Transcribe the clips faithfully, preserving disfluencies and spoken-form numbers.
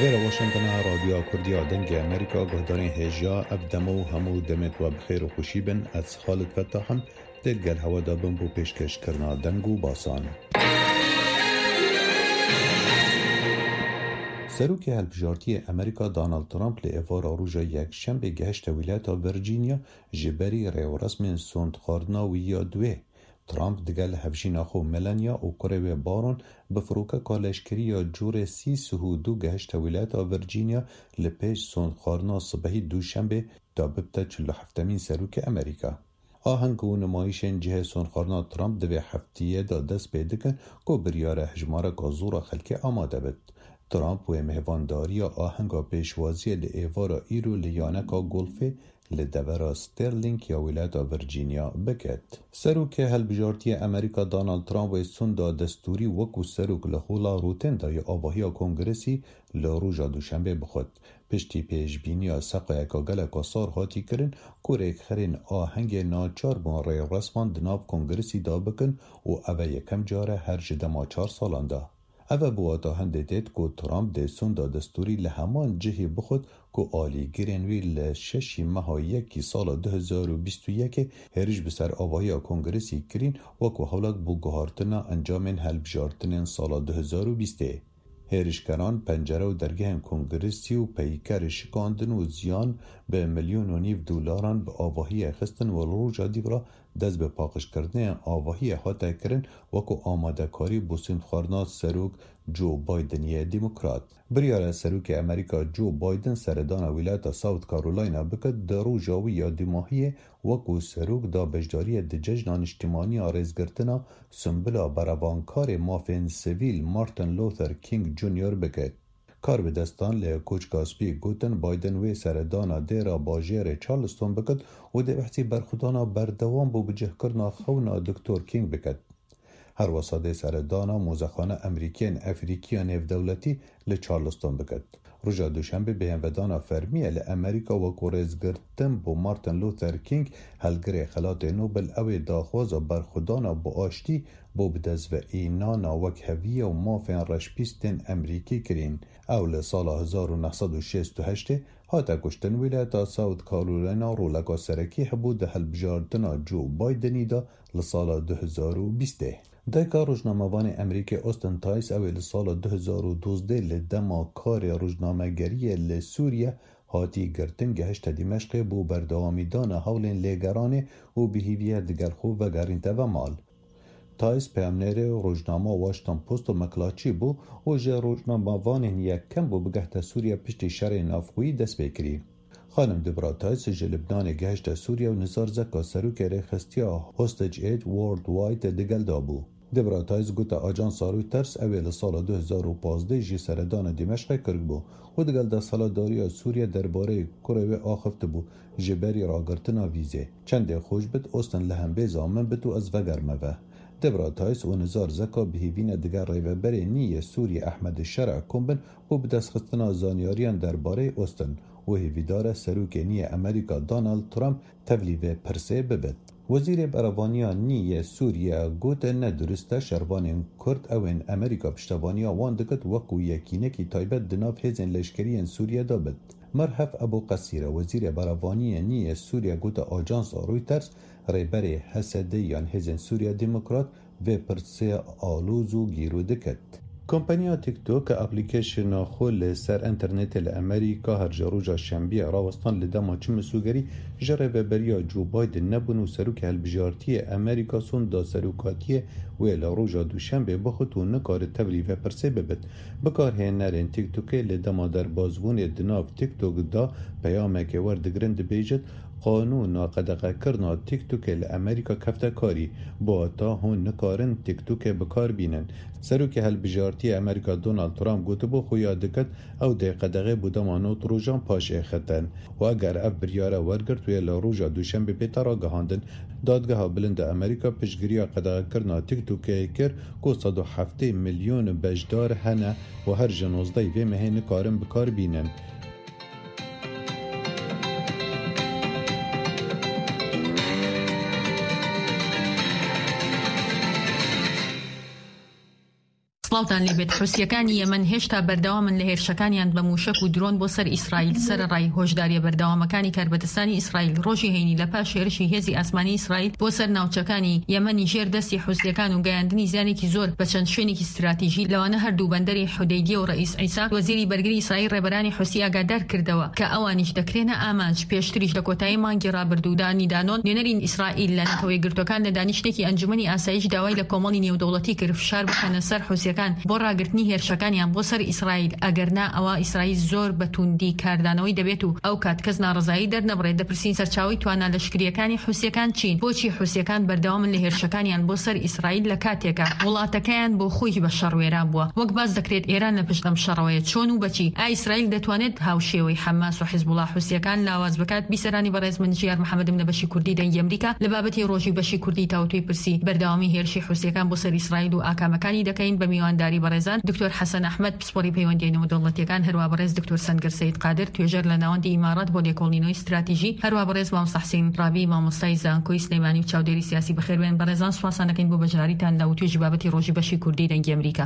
غیر واشنطن رادیو کردی دنگ امریکا گهدانی هجا افدمو همو دمت و بخیر و خوشی بن از خالد فتاحم دلگل هوا دابن بو پیشکش کرنا دنگو باسان. سروک هلبجارتی امریکا دانالد ترامپ لی ایوار روژا یک شنبه گهشت ولایت ورجینیا جبری ریو رسم سوند خاردنا و یا دوه. ترامپ دگل هفجینا خو ملانیا و کره بارون بفروکه کالشکری یا جور سی سهو دو گهشت ولایت ورجینیا لپیش سوند خارنا صبحی دوشنبه دا ببتا چلو هفتمین سروک امریکا. آهنگ و نمایشن جه سوند خارنا ترامپ دوی هفتیه دا دست پیدکن که بریاره هجماره گازورا خلک آماده بد. ترامپ و مهوانداری آهنگا پیشوازی لی ایوارا ایرو لیانکا گلفه لدورا سترلینگ یا ولایت ورجینیا بکت. سروک هلبجارتی امریکا دانالد ترامپ و سوندا دستوری وکو سروک لخولا روتن دای آواهی کنگرسی لروژا دوشنبه بخود. پشتی پیشبینی سقای اکاگل کسار هاتی کرن کورک خرین آهنگ ناچار بان ری رسمان دناف کنگرسی دا بکن و اوه یکم جاره هر جدما چار سالانده. اوه بواتا هنده دید که ترامپ ده سوندا دستوری لهمان جهی بخود که آلی گرینوی لششی مها یکی سال دو هزار و بیست و یک هرش بسر آواهی کنگرسی کرین و که حولک بو گهارتنا انجامن هلبجارتنین سال دو هزار و بیست. هرشکران پنجره و درگه کنگرسی و پیکر شکاندن و زیان به میلیون و نیف دلاران به آواهی خستن و روژا دیگرا دست به پاکش کردن آواهی حتا کرن و که آماده کاری بسند خارنا سروک جو بایدنی دموکرات. بریار سروک امریکا جو بایدن سردان ولایت ساوت کارولاینا بکد در روژاوی یا دیماهی و که سروک دا بجداری د ججنان اجتماعی آرزگرتنا سنبلا براوانکار مافین سویل مارتن لوثر کینگ جونیور بکد. کار به دستان لی کوچ گاسپی گوتن بایدن وی سردانا دیرا باجیر چارلستون بکد و دی بحثی برخودانا بردوام بو بجه کرنا خونا دکتور کینگ بکد. هر وساده سردانا موزخانه امریکین افریقیان اف دولتی لی چارلستون بکد. روژا دوشنبه به همودانا فرمیه لی امریکا و کورزگرتن بو مارتن لوثر کینگ هلگره خلات نوبل اوی داخواز برخودانا بو آشتی بو بدز و اینانا وک هویه و مافین رشپیستن امریکی کرین. اول سال هزار و نهصد و شصت و هشت هاتا کشتن ولایت ساوت کارولاینا رو لگا سرکی حبود ده هلبجاردنا جو بایدنی دا لسال دو هزار و بیست. دایکا روزنامه‌وان امریکا اوستن تایس اویل سال دو هزار و دوازده لدما کار روزنامه‌گری لسوریه هاتی گرتن گهشت دمشق بو بردوامی دان حولین لگرانه و بهیویه دگر خوب و گرینته و مال. تایس پیامنر روزنامه واشنگتن پست و مکلاچی بو و جه روزنامه‌وان یک کم بو بگهت سوریه پشت شر نافخویی دست بکری. خانم دبرا تایس جه لبنان گهشت سوریه و نزار زکا سروک رخستیا هوستج اید وورد واید دگل دابو. دبرا تایس گوتا آجانس رویترز اویل سال دو هزار و پانزده جی سردان دمشق کرد بو و دگل دا سالاداری سوریه درباره کره آخفت بو جبری راگرتنا ویزه. چند خوش بد اوستن لهم بیزامن بتو از وگرمه و. دبرا تایس و نزار زکا بهیوین دگر ریوبر نی سوریه احمد شرع کنبن و بدست خستنا زانیاریان درباره اوستن و هیویدار سروک نی امریکا دانالد ترامپ تولیو پرسه ببد. وزیر براوانیا نی سوریه گوت ندرسته شروان کرد اوین امریکا پشتوانیا وان دکت وکو یکینه کی تایبت دناف هزین لشکری سوریه دابد. مرحف ابو قصیر وزیر براوانی نی سوریه گوت آجانس رویترز ریبر حسده یان هزین سوریه دموکرات و پرسه آلوزو گیرو دکت. کمپانیا تیک توک اپلیکیشن خول سر انترنت لامریکا هر جروجا شنبه راوستان لدما چم سوگری جره و بریا جو بایدن نبون و سروک هلبجارتی امریکا سون دا سروکاتی و لاروجا دوشنبه بخوت و نکار تولی و پرسه ببد. بکار هنرین تیک توک لدما در بازبون دناف تیک توک دا پیامه که وردگرند بیجد قانون قدغه کرنا تیک توک لامریکا کفته کاری با تا هون نکارن تیک توک بکار بینن. سروک هلبجارتی امریکا دونالد ترامپ گوته بو خویا دکت او ده قدغه بودمانوت روژان پاش اختن و اگر اف بریاره ورگرد وی لاروژا دوشنبه بیتارا گهاندن دادگاه بلند امریکا پشگیری قدغه کرنا تیک توک کر که صد و هفت میلیون بجدار هنه و هر جنوزده وی مهی نکارن بکار بینن. سڵاوتان لێبێت. حوسیەکانی یەمەن هێشتا بەردەوامن لە هێرشەکانیان بە موشک و درۆن بۆ سەر ئیسرائیل. سەرڕای هۆشداریە بەردەوامەکانی کاربەدەستانی ئیسرائیل ڕۆژی هەینی لە پاش هێرشی هێزی ئاسمانی ئیسرائیل بۆ سەر ناوچەکانی یەمەنی ژێر دەستی حوسیەکان و گەیاندنی زیانێکی زۆر بە چەند شوێنێکی استراتیژی لەوانە هەردوو بەندەری حودەیدیە و ڕئیس عیسا وەزیری بەرگری ئیسرائیل ڕێبەرانی حوسی ئاگادار کردەوە کە ئەوانیش دەکرێنە ئامانج پێشتریش لە کۆتایی مانگی ڕابردوودانی دانۆن نوێنەری ئیسرائیل لە نەتەوەی گرتوەکان لە دانیشتێکی ئەنجومەنی ئاسایش داوای لە کۆمەڵی نێودەوڵەتی کرد فشار بخەنە سەر حوسیەکان بۆ ڕاگرتنی هێرشەکانیان بۆ سەر ئیسرائیل ئەگەرنا ئەوە ئیسرائیل زۆر بەتوندی کاردانەوەی دەبێت و ئەو کات کەس ناڕزایی دەرنەبڕێت. دەپرسین سەرچاوی توانە لەشکریەکانی حوسیەکان چین؟ بۆچی حوسیەکان بەردەوامن لە هێرشەکانیان بۆ سەر ئیسرائیل لە کاتێکە وڵاتەکەیان بۆ خۆی بە شەڕوێران بووە؟ وەک باز دەکرێت ئێران لە پشت ئەم شەڕەوەیە چۆن و بەچی؟ ئا ئیسرائیل دەتوانێت هاوشێوەی حەماس و حیزبوڵڵا حوسیەکان لاواز بکات؟ بیسەرانی بەڕێز من ژیار محەممەدم لە بەشی کوردی دەنگی ئەمریکا لە بابەتی ڕۆژی بەشی کوردی تاوتوی پرسی بەردەوامی هێرشی حوسیەکان بۆ سەر ئیسرائیل و ئاکامەکانی دەکەین بە میوانداری بەڕێزان دکتۆر حەسەن ئەحمەد پسپۆڕی پەیوەندی نێودەوڵەتیەکان، هەروە بەڕێز دکتۆر سەنگەر سەید قادر توێژەر لە ناوەندی ئیمارات بۆ لێکۆڵینەوەی استراتیژی، هەروە بەڕێز مامۆستا حوسێن ڕابی مامۆستای زانکۆی سلەیمانی و چاودێری سیاسی. بەخێربێن بەڕێزان، سوپاسانەکەین بۆ بەشداریتان لە توێژی بابەتی ڕۆژی بەشی کوردی دەنگی ئەمریکا.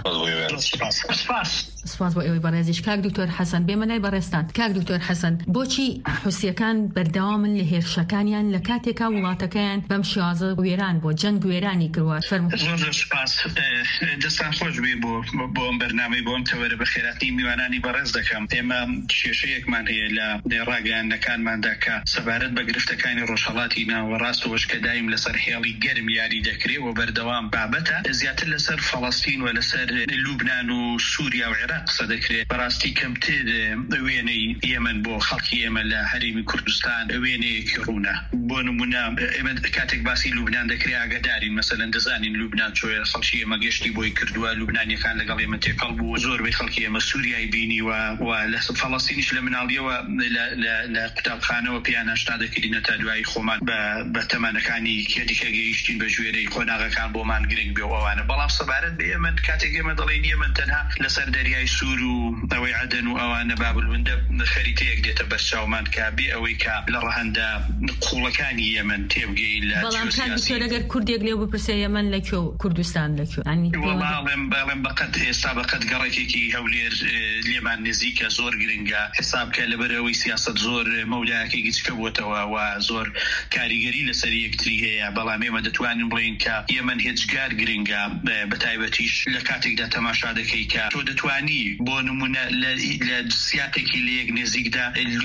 سپاس بۆ ئێوەی بەڕێزیش. کاک دکتۆر حەسەن، بێمەلای بەڕێستان. کاک دکتۆر حەسەن، بۆچی حوسیەکان بەردەوامن لە هێرشەکانیان لە کاتێکا وڵاتەکەیان بەم شێوازە وێران بۆ جەنگ وێرانی کردووە؟ زۆر سپاس. دەستان خۆش بێ بۆ بۆ ئەم بەرنامەی بۆ ئەم تەوەرە بە خێراتی میوانانی بەڕێز دەکەم. ئێمە کێشەیەکمان هەیە لە ڕاگەیاندنەکانماندا کە سەبارەت بە گرفتەکانی ڕۆژهەڵاتی ناوەڕاستەوەش کە دایم لەسەر هێڵی گەرم یاری دەکرێت و بەردەوام بابەتە، زیاتر لەسەر فەڵەستین و لەسەر لوبنان و سووریا و عێراق قسە دەکرێت. بەڕاستی کەمتر وێنەی یەمەن بۆ خەڵکی ئێمە لە هەرێمی کوردستان وێنەیەکی ڕوونە. بۆ نمونە ئێمە کاتێک باسی لوبنان دەکرێت ئاگادارین، مەسەلەن دەزانین لوبنان چۆیە، خەڵکی ئێمە گەشتی بۆی کردووە، لوبنانیەکان لەگەڵ ئێمە تێکەڵ بوو، زۆربەی خەڵکی ئێمە سووریای بینی و و لە فەڵەستینیش لە مناڵیەوە لە قوتابخانەوە پیان هەشتا دەکرینە تا دوایی خۆمان بە تەمەنەکانی کێدیکە گەیشتین بە ژوێرەی خۆناغەکان بۆمان گرنگ بێ و ئەوانە. بەڵام سەبارەت بە ئێمە کاتێک ئێمە دەڵێن ئێمە تەنها لەسەر دەریای سوور و ئەوەی عەدەن و ئەوانە بابلوندە خەریتەیەک دێتە بەرچاومان کە بێ ئەوەی کە لە ڕەهەندە قوڵەکانی یەمەن تێبگەین لە جیۆسیاسی. ئەگەر کوردێک لێو بپرسێ یەمەن لەکوێ و کوردستان لەکوێ؟ وەڵام بەڵێم بەقەت ئێستا بەقەت گەڕێکێکی هەولێر لێمان نزیکە، زۆر گرنگە، حسابکە لەبەرەوەی سیاست زۆر مەولایەکێکی چکە بووتەوە و زۆر کاریگەری لەسەر یەکتری هەیە. بەڵام ئێمە دەتوانین بڵێن کە یەمەن هێچگار گرنگە، بەتایبەتیش لە کاتێکدا تەماشا دەکەی کە تۆ دەتوانی بۆ نمونە لە سیاقێکی لە یەک نێزیکدا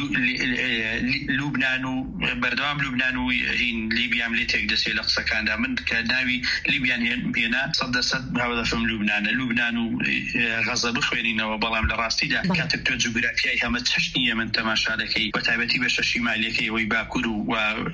لوبنان و بەردەوام لوبنان و هین لیبیام لێ تێک دەسێت لە قسەکاندا. من کە ناوی لیبیان هێنا سەد دەسەد هەوڵەفم لوبنانە لوبنان و غەزە بخوێنینەوە. بەڵام لە ڕاستیدا کاتێک تۆ جوگرافیای هەمە چەشنی یەمەن تەماشا دەکەی، بەتایبەتی بەشە شیمالیەکەی ئەوەی باکوور و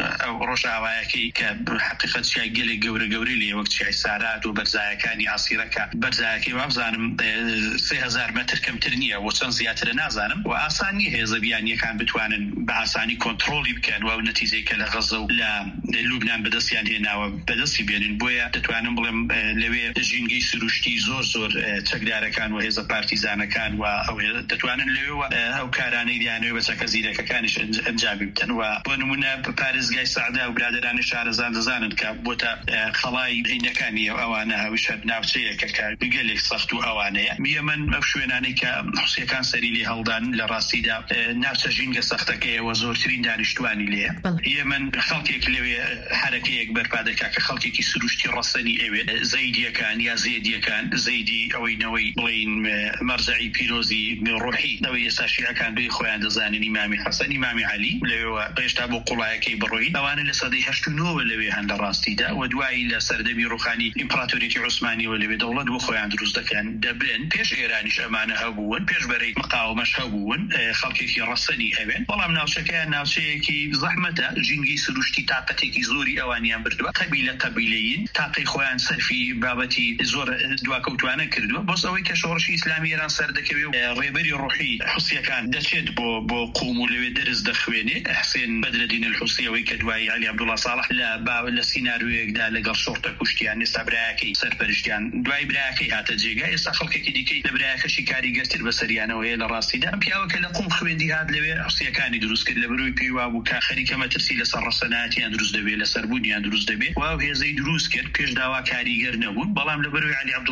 ڕۆژاوایەکەی کە حقیقەت چیای گەلێک گەورە گەورەی لێ وەک چیای سارات و بەرزایەکانی عاسیرەکە، بەرزایەکەی وابزانم سێ هەزار مەتر کەمتر نییە و چەند زیاترە نازانم و ئاسانی هێزە بیانیەکان بتوانن بە ئاسانی کۆنتڕۆلی بکەن و نەتیجەی کە لە غەزە و لە لوبنان بەدەستیان هێناوە بەدەستی بێنن. بۆیە دەتوانم بڵێم لەوێ ژینگەی سروشتی زۆر زۆر چەکدارەکان و هێزە پارتیزانەکان و ئەو دەتوانن لەوێەوە ئەو کارانەی دیانەوەی بە چەکە زیرەکەکانیش ئەنجامی بدەن. و بۆ نمونە پارێزگای سەعدا و برادرانی شارەزان دەزانن کە بۆتە خەڵای عینەکانی ئەوانە هەویشە ناوچەیەکە کە گەلێک سەخت و ئەوانەیە. میەمەن ئەو شوێنانەی کە حوسیەکان سەری لێ هەڵدان لە ڕاستیدا ناوچە ژینگە سەختەکەیەوە زۆرترین دانیشتوانی لێیە. یەمەن خەڵکێک لەوێ حرەکەیەک بەرپا دەکا کە خەڵکێکی سروشتی ڕەسەنی ئەوێ زەیدیەکان یا زێدیەکان، زەیدی ئەوەی نەوەی بڵین مەرجعی پیرۆزی ڕوحی ئەوەی ئێستا شیعەکان دوی خۆیان دەزانن ئیمامی حەسەن ئیمامی عەلی لەوێەوە هێشتا بۆ قوڵایەکەی بڕۆی ئەوانە لە سەدەی هەشت و نۆ لەوێ هەن لە ڕاستیدا و دوایی لە سەردەمی ڕوخانی ئیمپراتۆریەتی عوسمانیەوە لەوێ دەوڵەت بۆ خۆیان دروست دەکەن دەبن. پێش ئێرانیش ئەمانە هەبوون، پێش بەرەی مقاومەش هەبوون، خەڵکێکی ڕەسەنی هەبێن. بەڵام ناوچەکەیان ناوچەیەکی زەحمەتە، ژینگەی سروشتی تاقەتێکی زۆری ئەوانیان بردووە، قەبیلە قەبیلەیین، تاقەی خۆیان سەرفی بابەتی زۆر دواکەوتوانە کردووە. بۆ ئەوەی کە شۆڕشی ئیسلامی ئێران سەر دەکەوێ و ڕێبەری ڕوحی حوسیەکان دەچێت بۆ بۆ قوم و لەوێ دەرز دەخوێنێ. حسێن بەدرەدین الحوسیەوەی کە دوایی عەلی عەبدوڵڵا ساڵح لە باو لە سینارویەکدا لەگەڵ شۆڕتە کوشتیان، ئێستا برایەکەی سەرپەرشتیان دوای برایەکەی هاتە جێگا. ئێستا خەڵکێکی دیکەی لە برایەکەشی کاریگەرتر بەسەریانەوە هەیە لە ڕاستیدا. ئەم پیاوەکە لە قوم خوێندی هات لەوێ حوسیەکانی دروست کرد لە بەروی پێی وابوو کە خەریکە مەترسی لەسەر ڕەسەنایەتیان دروست دەبێت، لەسەر بوونیان دروست دەبێت و ئەو هێزەی دروست کرد. پێش داوا کاریگەر نەبوون، بەڵام لە بەروی عەلی عەبدوڵڵا ساڵح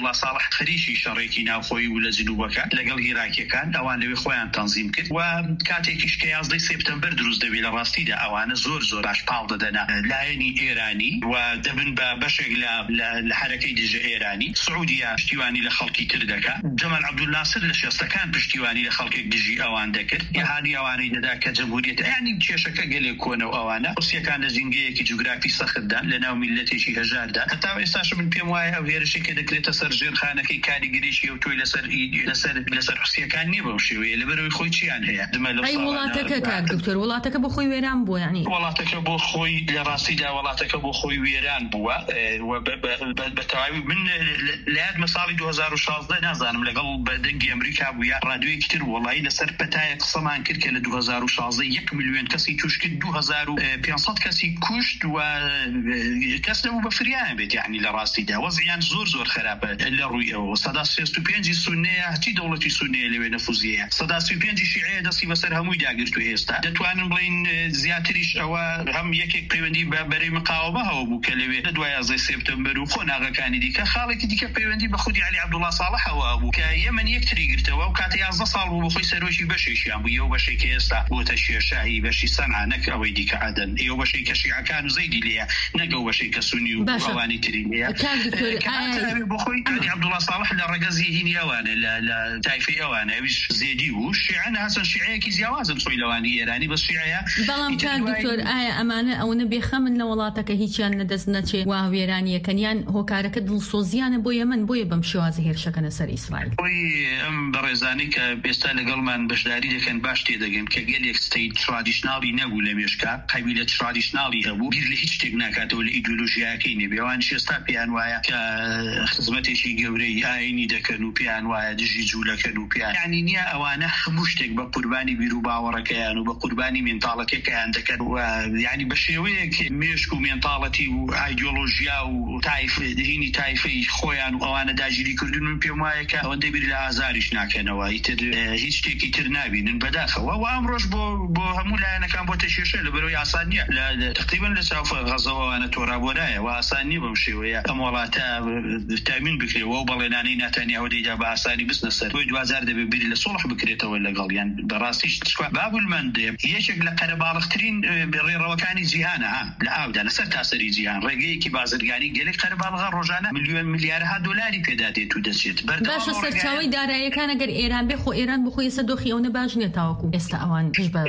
خەریکی شەڕێکی ناوخۆیی و لە جنوبەکە لەگەڵ عێراقیەکان ئەوان لەوێ خۆیان تەنزیم کرد و کاتێکیش کە یازدەی سپتەمبەر دروست دەبێت لە ڕاستیدا ئەوانە زۆر زۆر باش پاڵ دەدەنا لایەنی ئێرانی و دەبن بە بەشێک لە حرەکەی دژە ئێرانی. سعودیا پشتیوانی لە خەڵکی تر دەکات. جەمال عەبدولناسر لە شێستەکان پشتیوانی لە خەڵکێک دژی ئەوان دەکرد. یەهانی ئەوانەی دەدا کە جەمهوریەت یعنی کێشەکە گەلێک کۆنە و ئەوانە رووسیەکان لە جینگەیەکی جوگرافی سەختدان لە ناو میلەتێکی هەژاردا. هەتا ئێستاش من پێم وایە ئەو هێرشێکە دەکرێتە سەر ژێرخانەکەی کاریگەریشی و تۆی لەسەر لەسەر لەسەر رووسیەکان نییە بەو شێوەیە لەبەرەوەی خۆی چیان هەیە. ئەی وڵاتەکە کاک دکتۆر وڵاتەکە بۆ خۆی وێران بووە یعنی وڵاتەکە بۆ خۆی لە ڕاستیدا وڵاتەکە بۆ خۆی وێران بووە بە تەواوی. من لە یادمە ساڵی دوو هەزار و شازدە نازانم لەگەڵ بەدەنگی ئەمریکا بووە ڕادیۆیەکی تر وەڵایی لەسەر پەتایە قسەمان کرد کە لە دوو هەزار و شازدە یەک میلیۆن کەسی توش کرد دوو هەزار و پێنج کەسی کوشت و کەس نەبوو بە فریان بێت یعنی لە ڕاستیدا وەزعیان زۆر زۆر خراپە لە ڕووی ئەوە. سەدا سێست و پێنجی سونەیە هەچی دەوڵەتی سونەیە لەوێ نەفوزیەیە. سەدا سی و پێنجی شیعەیە دەستی بەسەر هەمووی داگرتووە. ئێستا دەتوانن بڵین زیاتریش ئەوە هەم یەکێک پەیوەندی بە بەرەی مقاومە هەوە بوو کە لەوێ لە دوای یازدەی سپتەمبەر و خۆناغەکانی دیکە خاڵێکی دیکە پەیوەندی بە خودی عەلی عەبدوڵڵا ساڵح هەوە بوو کە یەمەن یەکتری گرتەوە و کاتە یازدە ساڵ بوو بۆ خۆی سەرۆکی بەشێکیان بوو. ئێوە بەشێکی ئێستا بۆتە شێرشاهی بەشی سەنعا نەک ئەوەی دیکە عەدەن. ئێوە بەشەی کە شیعەکان و زەیدی لێیە نەگە بەشەی کە سونی و ئەوانی تری لێیە. بۆ خۆی عەلی عەبدوڵڵا ساڵح لە ڕەگەزی هینی ئەوانە لە تایفەی ئەوانە ئەویش زێدی بوو. شیعەن هەسەن شیعەیەکی جیاوازن سۆی لەوانی ئێرانی بەس شیعەیە. بەڵام کاک دکتۆر ئایا ئەمانە ئەوەنە بێخەمن لە وڵاتەکە هیچیان لەدەست نەچێ وا وێرانیەکەنیان هۆکارەکە دڵسۆزیانە بۆ یەمەن بۆیە بەم شێوازە هێرشەکەنە سەر ئیسرائیل. بۆی ئەم بەڕێزانەی کە ئێستا لەگەڵمان بەشداری دەکەن باش تێدەگەن کە گەلێک ستەیت ترادیشناڵی نەبوو لە مێشکا قەبیلە ترادیشناڵی هەبوو بیر لە هیچ شتێک ناکاتەوە لە ئیدۆلۆژیاکەی نەبێ. ئەوان ئێستا پێیان وایە کە خزمەتێکی گەورەی ئاینی دەکەن و پێیان وایە دژی جوولەکەن و پێیان یعنی نییە ئەوانە هەموو شتێک بە قوربانی بیر و باوەڕەکەیان و بە قوربانی مێنتاڵەتەکەیان دەکەن و یعنی بە شێوەیەک مێشک و مێنتاڵەتی و ئایدۆلۆژیا و تایف دینی تایفەی خۆیان و ئەوانە داگیری کردن و پێم وایە کە ئەوەندەی بیر لە ئازاریش ناکەنەوە ئیتر هیچ شتێکی تر نابینن بەداخەوە و ئەمڕۆژ بۆ بۆ هەموو لایەنەکان بۆ تێشێشە لەبەرەوەی ئاسان نییە لە تقریبا لە چاو غەزەوەوانە تۆڕابۆرایە و ئاسان نییە بەم شێوەیە ئەم وڵاتە تامین بکرێەوە و بەڵێنانەی ناتانیاهو دەیدا بە ئاسانی بستنە سەر بۆی دوازار دەبێت بیری لە سوڵح بکرێتەوە لەگەڵیان بەڕاستیش بابولمەند یەکێک لە قەرەباڵغترین ڕێڕەوەکانی جیهانە لە ئاودا لەسەر تاسەری جیهان ڕێگەیەکی بازرگانی گەلێک قەرەباڵغە ڕۆژانە میلیۆن ملیارها دۆلاری پێدا دێت و دەچێت. باشە سەرچاوەی داراییەکان ئەگەر ئێران بێ خۆ ئێران بخۆی ئێستا دۆخی ئەوە باش نییە تاوەکو ئێستا ئەوان پێش بە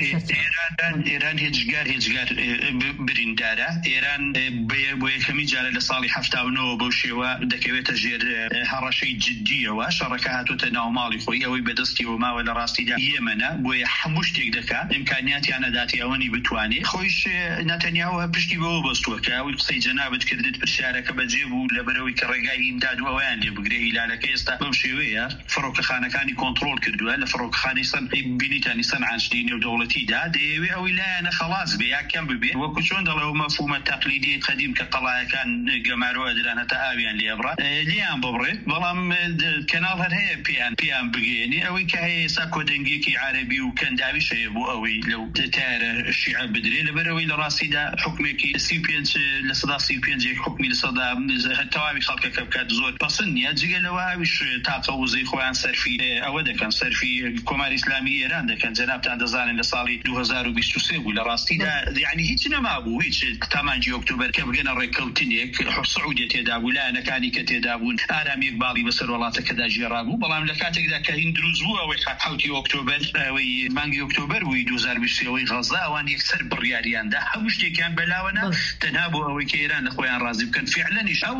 ئێران هێچگار هێچگار بریندارە. ئێران بۆ یەکەمی جارە لە ساڵی هەفتا و نۆ بەو شێوە دەکەوێتە ژێر هەڕەشەی جددیەوە شەڕەکە هاتوتە ناوماڵی خۆی ئەوەی بەدەستی وماوە لە ڕاستیدا یەمەنە بۆیە هەموو شتێک دەکات ئیمکانیاتیان نەداتی ئەوەنی بتوانێت. خۆیش نەتەنیاهو پشتی بەوە بەستووە کە ئەوی قسەی جەنابەت کردت پرسیارەکە بەجێ بوو لەبەرەوەی کە ڕێگای ئیمداد ئەویان لێ بگرێ. هیلالەکە ئێستا بەم شێوەیە فڕۆکەخانەکانی کۆنتڕۆل کردووە لە فڕۆکەخانەی سەن بینیتانی سەنعانشتی نێودەوڵەتیدا دەیەوێ ئەوی لایەنە خەڵاس بێ یا کەم ببێ وەکو چۆن دەڵێ ئەو مەفهومە تەقلیدی قەدیم کە قەڵایەکان گەمارەوە دران هەتا ئاویان لێبڕە لیان ببڕێ. بەڵام کەناڵ هەر هەیە پێیان پێیان بگەێنێ ئەوەی کە هەیە ئێستا کۆدەنگێکی عەرەبی و کەنداویش هەیە بۆ ئەوەی لەو تارە شیعە بدرێ لەبەرەوەی لە ڕاستیدا حکومێکی سی و پێنج لە سەدا سی و پێنجێک حکمی لە سەدا تەواوی خەڵکەکە بکات زۆر پەسەند نییە جگە لەوە ئەویش تاقە وزەی خۆیان سەرفی ئەوە دەکەن سەرفی کۆماری ئیسلامی ئێران دەکەن. جەنابتان دەزانن لە ساڵی دوو هەزار و بیست و سێ بوو لە ڕاستیدا یعنی هیچ نەمابوو هیچ تامانجی ئۆکتۆبەر کە بگەنە ڕێککەوتنێک سعودیە تێدا بوو لایەنەکانی کە تێدا بوون ئارامێک باڵی بەسەر وڵاتەکەدا ژێڕا بوو. بەڵام لە کاتێکدا کە هین دروست بوو ئەوەی حوتی ئۆکتۆبەر ئەوەی مانگی ئۆکتۆبەر بووی دوو هەزار و بیست و سێ ئەوەی غەزا ئەوان یەکسەر بڕیاریاندا هەموو شتێکیان بەلاوەنا تەنها بۆ ئەوەی کە ئێران لە خۆیان ڕازی بکەن. فعلەنیش ئەو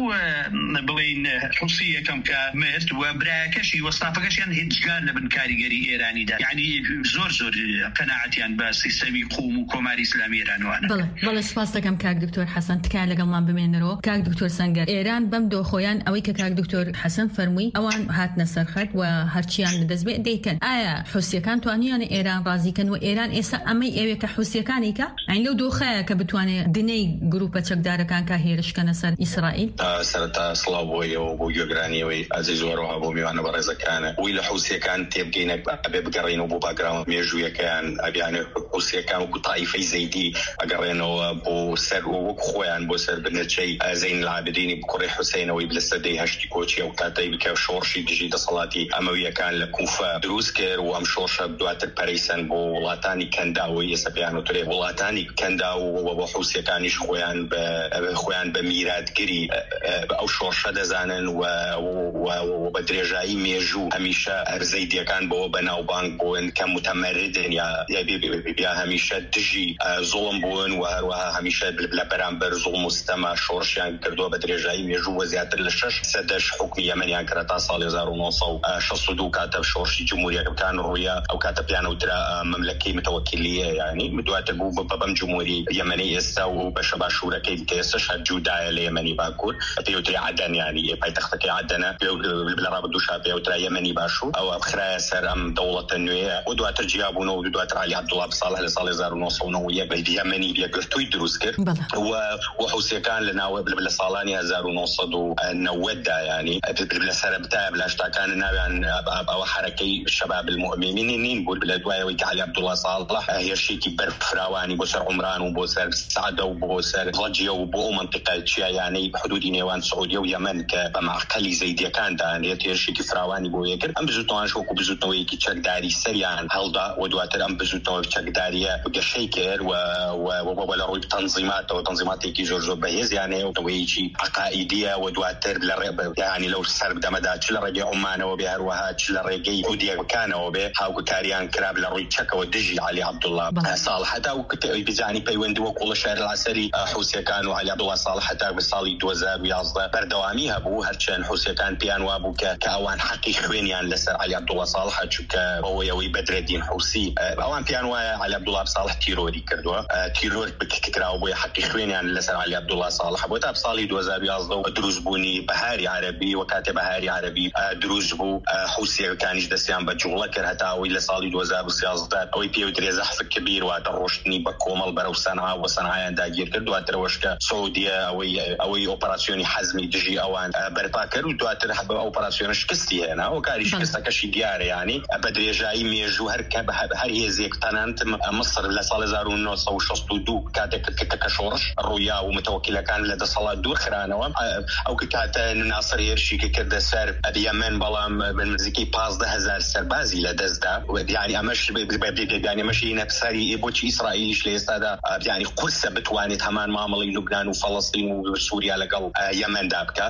بڵین حوسی یەکەم کە مرد و برایەکەشی وەستافەکەشیان هیچگار لە بن کاریگەری ئێرانیدا یعنی زۆر زۆر قەناعەتیان بە سیستەمی قوم و کۆماری ئیسلامی ئێرانوانە. بەڵێ بەڵێ سپاس دەکەم کاک دکتۆر حەسەن تکایە لەگەڵمان بمێنەرەوە. کاک دکتۆر سەنگەر ئێران بەم دۆخۆیان ئەوەی کە کاک دکتۆر حەسەن فەرمووی ئەوان هاتنە سەرخەت و هەرچیان لەدەست بێ دەیکەن. ئایا حوسیەکان توانیانە ئێران ڕازیکەن و ئێران ئێستا ئەمەی ئەوێ کە حوسیەکانی کە ئەین لەو دۆخەیە کە بتوانێت دنەی گروپە چەکدارەکان کە هێرشکەنە سەر ئیسرائیل؟ سەرەتا سڵاو بۆیەوە بۆ گوێگرانیەوەی ئازیز زۆرەوە بۆ میوانە بەڕێزەکانە وی لە حوسیەکان تێبگەینە ئەبێ بگەڕێنەوە بۆ باگراوند مێژوویەکەیان ئەبیانە حوسیەکان و تایفەی زەیدی ئەگەڕێنەوە بۆ سەر وەک خۆیان بۆ سەر بنەچەی زەین العابدینی بکوڕی حوسێنەوەی لە سەدەی هەشتی کۆچیە وكاتي بك شورشي دجي دصلاتي أموية كان لكوفة دروسكر وأم شورشة بدواتر باريسان بو ولاتاني كنداوي يسبيانو تري ولاتاني كنداو وبحوسي كانش خويان بخويان بميراد قري أو شورشة دزانن وبدرجاي ميجو هميشة أرزيديا كان بو بناو بانك بوين كمتمردن يا يا بيا هميشة دجي ظلم بوين وهروها هميشة بلبرامبر ظلم مستمع شورش يعني كردوا بدرجاي ميجو وزيادة للشش سدش حكم يمن يعني كرتا صال يزار ونصو شصدو كاتب شورشي جمهورية كان رويا أو كاتب يعني وترى مملكة متوكلية يعني مدوات بو ببم جمهوري يمني استو بشبا شورا كيف كيسش هالجودة اليمني باكور بيوتري عدن يعني بيتختك عدنا بالرابط دوشا بيوتري يمني باشو أو أخرى سر أم دولة النوية ودوات جيابونه ودوات علي عبد الله بصالح لصال يزار ونصو نوية باليمني بيقرتو يدروسكر وحوسي كان لنا بلا صالاني هزار ونصد ونودة يعني بلا سربتها بلا اشتا كان النبي عن أو حركي الشباب المؤمنين بقول بلا دوايا ويتعلي عبد الله صالح هي شيكي برفراواني بوسر عمران وبوسر سعدة وبوسر ضجية وبو منطقة شيا يعني بحدود نيوان سعودية ويمن كمعقلي زيدية كان دا هي شيكي فراواني بو يكر أم بزوتو أنشوكو بزوتو ويكي تشك داري سريعا هلدا ودواتر أم بزوتو تشك دارية وقشيكر ولا روي بتنظيمات وتنظيمات يكي جورجو بهيز يعني ويجي عقائدية ودواتر يعني لو سرب دمدا تشل رجع عمان وبهروها تشل رجع وديا كان وبه هاو كاريان كراب لروي تشك ودجي علي عبد الله صالح حتى وبيزاني بيوندي وكل شهر العسري حوسي كان وعلي عبد الله صالح حتى بصالي دوزا بيازدا بردوامي هبو هرشان حوسي كان بيان وابو كاوان حقي خوين يعني لسر علي عبد الله صالح تشك هو يوي بدر الدين حوسي اوان بيان وعلي عبد الله صالح تيروري كردوا تيرور بككراو بو حقي خوين يعني لسر علي عبد الله صالح ابو تاب صالي دوزا بيازدا دروز بوني بهاري عربي وكاتب بهاري عربي دروز بو حوسي كان جدسيان بجوله كرهتا ولا صالي دوزا بسيازدا او بيو دريزح كبير واتروشتني بكومل برو صنعاء وصنعاء داجير كردوا تروشك سعوديه او او اوبراسيوني حزمي دجي اوان برباكر ودوا ترحب اوبراسيون شكستي هنا وكاري شكستك شي ديار يعني بدري جاي ميجو هركب هر هي زيك تنانت مصر لا صالزار ونص او شستو دو كاتك كشورش الرؤيا ومتوكله كان لدى صلاه دور خرانه او كات ناصر يرشي كده سر اليمن بلام بالمزيكي باز ده هزار سربازي لدزدا يعني امش يعني مشي نفسي يبوتش اسرائيل ايش ليستادا يعني قرصه بتواني تمام معامله لبنان وفلسطين وسوريا لقل يمن دابكا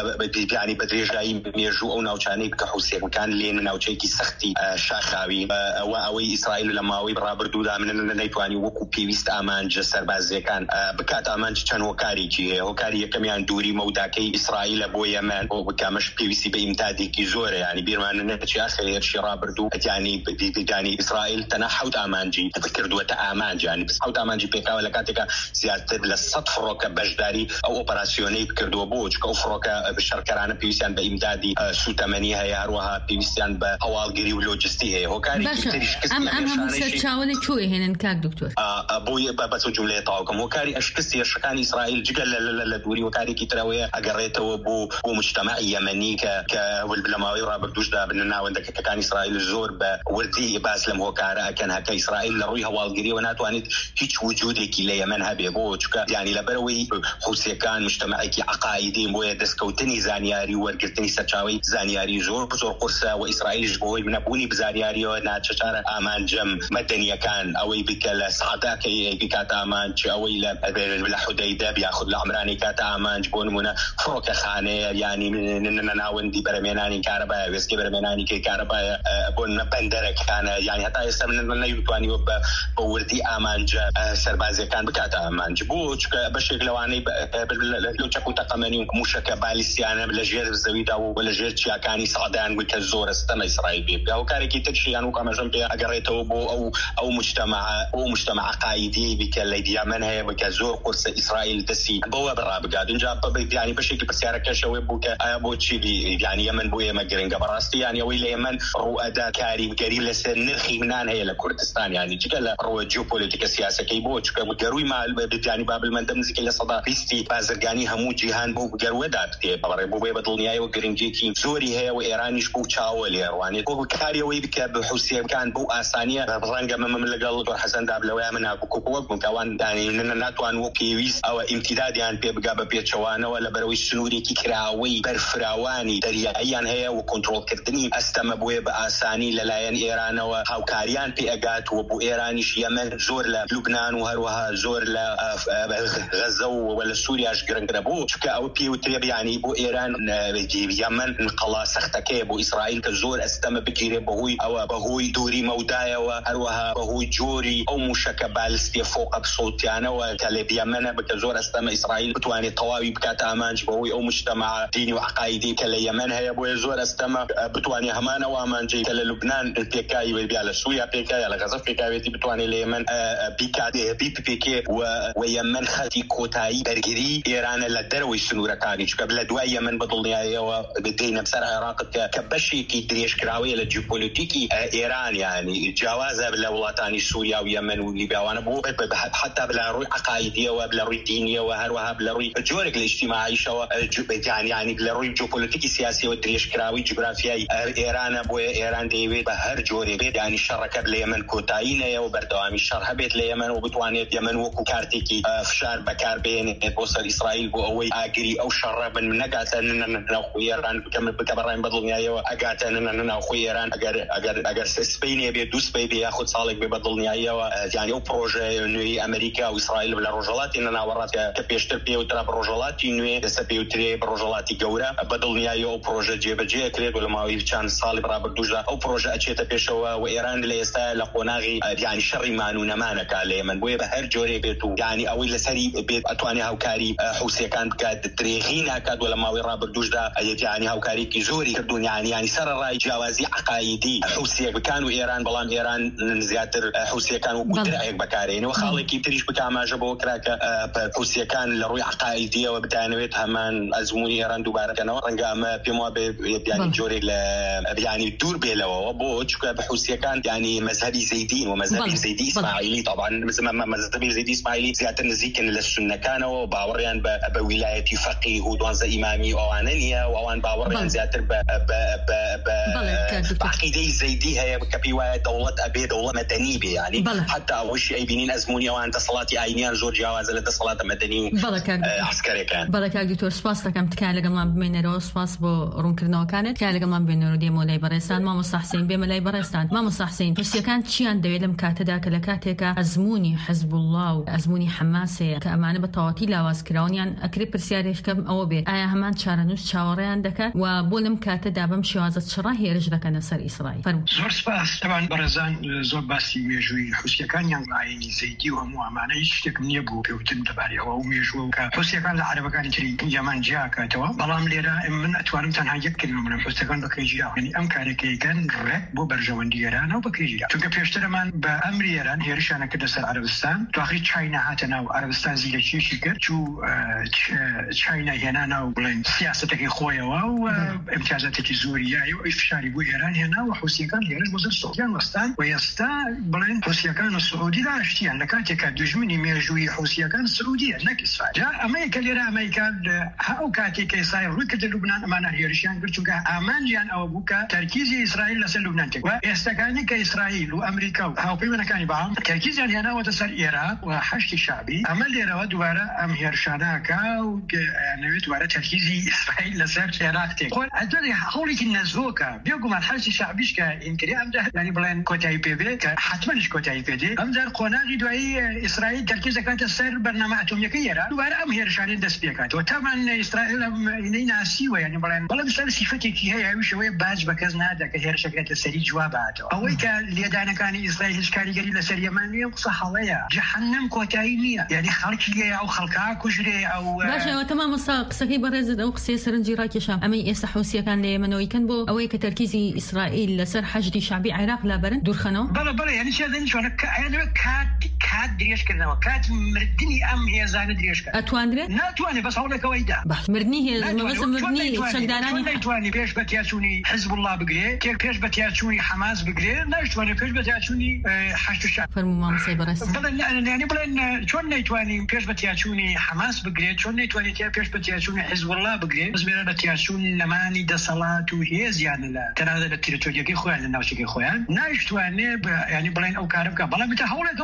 يعني بدري جاي ميجو او ناوچاني بكحوسي كان لين ناوچيكي سختي شاخاوي او او اسرائيل لما وي برابردودا من نيتواني وكو بيست امان جسر بازي كان بكات امان كان وكاري كي وكاري كمان دوري موداكي اسرائيل ابو يمن وبكامش بي بي سي بامتادي كي زوره يعني بيرمان نتشي اخر شي رابردو يعني يعني اسرائيل تنحوت امانجي تذكر دوت امانجي يعني بس حوت امانجي بيكا ولا كاتيكا زياده للسطح روكا بجداري او اوبراسيوني كردو بوج كوفروكا بالشركرانه بيسيان بامدادي سو ثمانية هي اروها بيسيان بحوالجري ولوجستي هي هو كاري ام ام مستشاولي شوي هنا كاك دكتور ابوي بس جمله طاقم هو كاري اشكسي شكان اسرائيل جقل لا دوري وكاري كتراوي اقريته وبو ومجتمع يمني ك والبلماوي رابردوش دا بننا وندك كان اسرائيل الزور بوردي باسلم هو كارا كان هكا اسرائيل لروي هوالجري وناتوانيت هيك وجودك ليمنها بيبوج يعني لبروي حوسي كان مجتمعي عقائدي بو دسكوتني زانياري ورقتني سچاوي زانياري زور زور قرصه واسرائيل جبوي منبوني بزانياري وناتشار امان جم مدنيا كان او بكلا سعدا كي بكات امان او الى حديده بياخذ العمراني كات امان جبون منا فروك خانه يعني مننا وندي برميناني كهرباء ويسكي برميناني كي كهرباء بون بندر كان يعني حتى يسمن يوتواني بوردي امان سربازي كان بكات امان جبوش بشكل لواني لو تكون تقمني مشكه باليستيانه بالجير زويدا ولا جير كاني صعدان وكزور استنى اسرائيل بيبقى وكان كي تشي انو كما جنبي اقريته او او مجتمع او مجتمع عقائدي بكاليدي من هي بكزور قرص اسرائيل تسي بو براب قاعد نجاب يعني بشكل بسياره كشوي بوك ابو تشي يعني يمن بو ما جرين قبراستي يعني ويل يمن رؤدا كاري قريب لسن نرخي منان هي لكردستان يعني جكلا رو جيوبوليتيك سياسه كي بو قروي ما يعني باب المندم زكي لصدا بيستي بازرغاني همو جيهان بو قرو دابتي بابا بو بدلنياي وجرينجيكي سوري هي وايرانيش بو تشاول يعني بو كاري وي بك بحسين كان بو اسانيه رنجه من لقل حسن دابلوي من ابو كوكو كوان يعني نناتوان وكيويس او امتداد يعني بيبقى بيتشوانا ولا بروي سنوري كي كراوي بەرفراوانی دەریاییان هەیە و کۆنتڕۆڵکردنی ئەستەمە بووێ بە ئاسانی لەلایەن ئێرانەوە هاوکاریان پێ ئەگاتوە بۆ ئێرانیش یەمەن زۆر لە لوبنان و هەروەها زۆر لە غەزە و لە سووریاش گرنگرە بوو چکە ئەوە پێوترێ بیانی بۆ ئێران یەمەن قەڵا سەختەکەیە بۆ ئیسرائیل کە زۆر ئەستەمە بگیرێ بەهۆی ئەوە بەهۆی دووری مەودایەوە هەروەها بەهۆی جۆری ئەو موشەکە بالستیە فۆقە بسۆتیانەوە کە لێ یەمەنە بکە زۆر ئەستەمە ئیسرائیل بتوانێت تەواوی بکاتە ئامانج بەهۆی ئەو مجتەمع دینی و عقایدی کە لە یەمەن هەیە بۆیە زۆر ئەستەمە بتوانێت هەمان ئەو ئامانجەی کە لە لوبنان پێکایی بیا لە سووریا پێکایە لە غەزە پێکاوێتی بتوانێت لە یەمەن بیکاتێ بی پێکێ و یەمەن خەتی کۆتایی بەرگری ئێرانە لە دەرەوەی سنوورەکانی چکە لە دوای یەمەن بەدڵنیاییەوە بدەینە بەسەر عێراقت کە بەشێکی درێژکراوەیە لە جیۆپۆلیتیکی ئێران یعنی جیاوازە لە وڵاتانی سووریا و یەمەن و لیبیاوانە بۆ حتا بە ڕووی عقایدیەوە لە ڕووی دینیەوە هەروەها لە ڕووی جۆرێک لە ئیجتیماعیشەوە یعنی لە ڕووی جیۆپۆلیتیکی سیاسیەوە درێژکراوی جوگرافیای ئێرانە بۆیە ئێران دەیەوێت بە هەر جۆرێک بێت ینی شەڕەکە لە یەمەن کۆتایی نەیە و بەردەوامی شەڕ هەبێت لە یەمەن و بتوانێت یەمەن وەکو کارتێکی فشار بەکاربێنێت بۆ سەر ئیسرائیل بۆ ئەوەی ئاگری ئەو شەڕە من نەگاتە ناوخۆی ئێران بکەم بکە بەڕای بەدڵنیاییەوە ئەگاتە ناوخۆی ئێران ئەگەر ئەگەر ئەگەر سپەینێ بێت دوو سپەی بێ یاخود ساڵێک بێ بەدڵنیاییەوە یانی ئەو پرۆژە نوێی ئەمریکا و ئیسرائیل لە ڕۆژهەڵاتی ناوەڕات کە پێشتر پێوترا ڕۆژهەڵاتی نوێ دەسە پێوترێ ڕۆژهەڵاتی گەورە بەدڵنیایی ئەو پرۆژە جێبەجێ کرێت لە ماوەی چند ساڵی بەڕابردووشدا ئەو پرۆژە ئەچێتە پێشەوە و ئێران لە ئێستا لە قۆناغی یانی شەڕی مانوونەمانەکە لە یەمەن بۆیە بە هەر جۆرێ بێت و یانی ئەوەی لەسەری بێت ئەتوانێت هاوکاری حوسیەکان بکات درێغی ناکات و لە ماوەی ڕابردووشدا یانی هاوکاریکی زۆری کردوون یانی یانی سەرڕای جیاوازی عقایدی حوسیەکان و ئێران بەڵام ئێران زیاتر حوسیەکان و درایەک بەکارێنەوە خاڵێکی تریش بکاماژە بۆ کراکە حوسیەکان لە ڕووی عقایدیەوە بدانەوێت هەمان ئەزمموی ئێران دووبارەکەنەوە ڕەنگە ئەمە پێم وایە بیانی جۆرێک لە بیانی دوور بێلەوە بۆ چکە بە حوسیەکان یانی مەذهبی زەیدین و مەذهبی زەیدی ئیسماعیلی طبعا مەذهبی زەیدی ئیسماعیلی زیاتر نزیکن لە سونەکانەوە باوەڕیان بە ویلایەتی فەقیه و دوانزە ئیمامی و ئەوانە نییە و ئەوان باوەڕیان زیاتر بە عقیدەی زەیدی هەیە کە پێی وایە دەوڵەت ئەبێ دەوڵەت مەدەنی بێ یانی حتا ئەوەشی ئەیبینین ئەزمموی ئەوان دەسەڵاتی ئاینیان زۆر جیاوازە لە دەسەڵاتە مەدەنی و عسکەرەکان. بەڵێ کاک دکتۆر سپاس دەکەم تکایە لەگەڵمان بمێنەرەوە سپاس بۆ ڕوونکردنەوەکانت تکایە لەگەڵمان بێنەوە دێمە لای بەڕێستان مامۆستا حوسێن بێمە لای بەڕێستان مامۆستا حوسێن حوسیەکان چیان دەوێت لەم کاتەدا کە لە کاتێکە ئەزمموی حزب الله و ئەزمموی حەماسەیە کە ئەمانە بە تەواوەتی لاوازکراونیان ئەکرێ پرسیارێکەکەم ئەوە بێت ئایا هەمان چارەنووس چاوەڕێیان دەکات و بۆ لەم کاتەدا بەم شێوازە چڕە هێرش دەکەنە سەر ئیسرائیل. زۆر سپاس تەوان بەڕێزان زۆر باسی مێژووی حوسیەکان یان ئاینی زەیدی و هەموو ئەمانە هیچ شتێکم نییە بوو پێوتن دەبارەوە و مێژووە کە حوسیەکان لە عەرەبەکانی تری یەمان جیاکاتەوە بەڵام لێرە من ئەتوانم تەنها یەک کلمە بڵێم حوسیەکان بەکرێژیرا یعنی ئەم کارێکەکەن ڕێک بۆ بەرژەوەندی ئێرانە و بەکرێژیرا چونکە پێشترمان بە ئەمری ئێران هێرشیانە کردە سەر عەرەبستان دوآخری چاینا هاتە ناو عەرەبستان زیرەکیەکی کرد چوو چاینا هێنا ناو بڵێن سیاسەتێکی خۆیەوە و ئیمتیازاتێکی زۆریایی و ئیفشاری بۆ ئێران هێنا و حوسیەکان هێرش بۆ سەر سعودیان وەستان و ئێستا بڵێن حوسیەکان و سعودی داشتیان لە کاتێکە دوژمنی مێژووی حوسیەکان سعودیە نەک ئیسرائیل. جا ئەمەیە کە لێرە ئەمریکا هەو کاتێکە ئیسرائیل ڕووی کردە لوبنان ئەمانە هێرشیان کرد چونکە ئامانجیان ئەوە بوو کە تەرکیزی ئیسرائیل لەسەر لوبنان کرد و ئێستاکانی کە ئیسرائیل و ئەمریکا و هاوپەیمانەکانی بەڵام تەرکیزیان هێناوەتە سەر عێراق و هەشتی شعبی ئەمە لێرەوە دووبارە ئەم هێرشانەکە و نەوێت دوبارە تەرکیزی ئیسرائیل لەسەر عێراق تێک خۆ ئەدوێ هەوڵێکی نەزۆکە بێگومان هەشتی شعبیش کە ئینکری ئەمدا ینی بڵێن کۆتایی پێبێت کە حتمەنش کۆتایی پێدێ ئەمجار قۆناغی دوایی ئیسرائیل تەرکیز دەکاتە سەر بەرنامە ئەتۆمیەکەی ئێران دووبارە ئەم هێرشانەی دەست پێکاتەوە تامان ئیسرائیل ئینەی ناسیوە ینی بڵێن بەڵام سەر سیفەتێکی هەیە ئەویشەوەی باج بە کەس نادە کە هێرشەکەت لەسەری جواباتەوە ئەوەی کە لێدانەکانی ئیسرائیل هیچ کاریگەری لەسەر یەمەن نییە قسە هەڵەیە جەهەنەم کۆتایی نییە یعنی خەڵکی لێیە ئەو خەڵکا کوژرێ ئەو باشەوە تەمام مۆستا قسەکەی بەڕێزت ئەو قسەی سەرنجی ڕاکێشام ئەمەی ئێستا حوسیەکان لە یەمەنەوەی کەن بۆ ئەوەی کە تەرکیزی ئیسرائیل لەسەر حەشدی شعبی عێراق لابەرن دوورخەنەوە بەڵێ بەڵێ یعنی چێ دەنی چۆنە کات کات درێژکردنەوە کات مردنی ئەم هێزانە درێژکە ئەتواندرێت ناتوانێت بەس هەوڵێکەوەی دا باش مردنی هێز مردنی چەکدارانی ناتوانێ پێش بە تیاچوونی حزب الله بگرێ تێک پێش بە تیاچوونی حەماس بگرێ ناتوانێت پێش بە تیاچوونی حەشد شعب فەرموو مامۆستای بەڕێست بڵێن یعنی بڵێن چۆن نەیتوانین پێش بە تیاچوونی حەماس بگرێت چۆن نەیتوانێت پێش بە تیاچوونی حزب الله بگرێت بەس بێرە بە تیاچوون لەمانی دەسەڵات و هێزیان لە تەنانەت لە تیرۆریەکەی خۆیان لە ناوچەکەی خۆیان نایشتوانێ ینی بڵێن ئەو کارە بکە بەڵام تا هەوڵێکەوەی دا بەو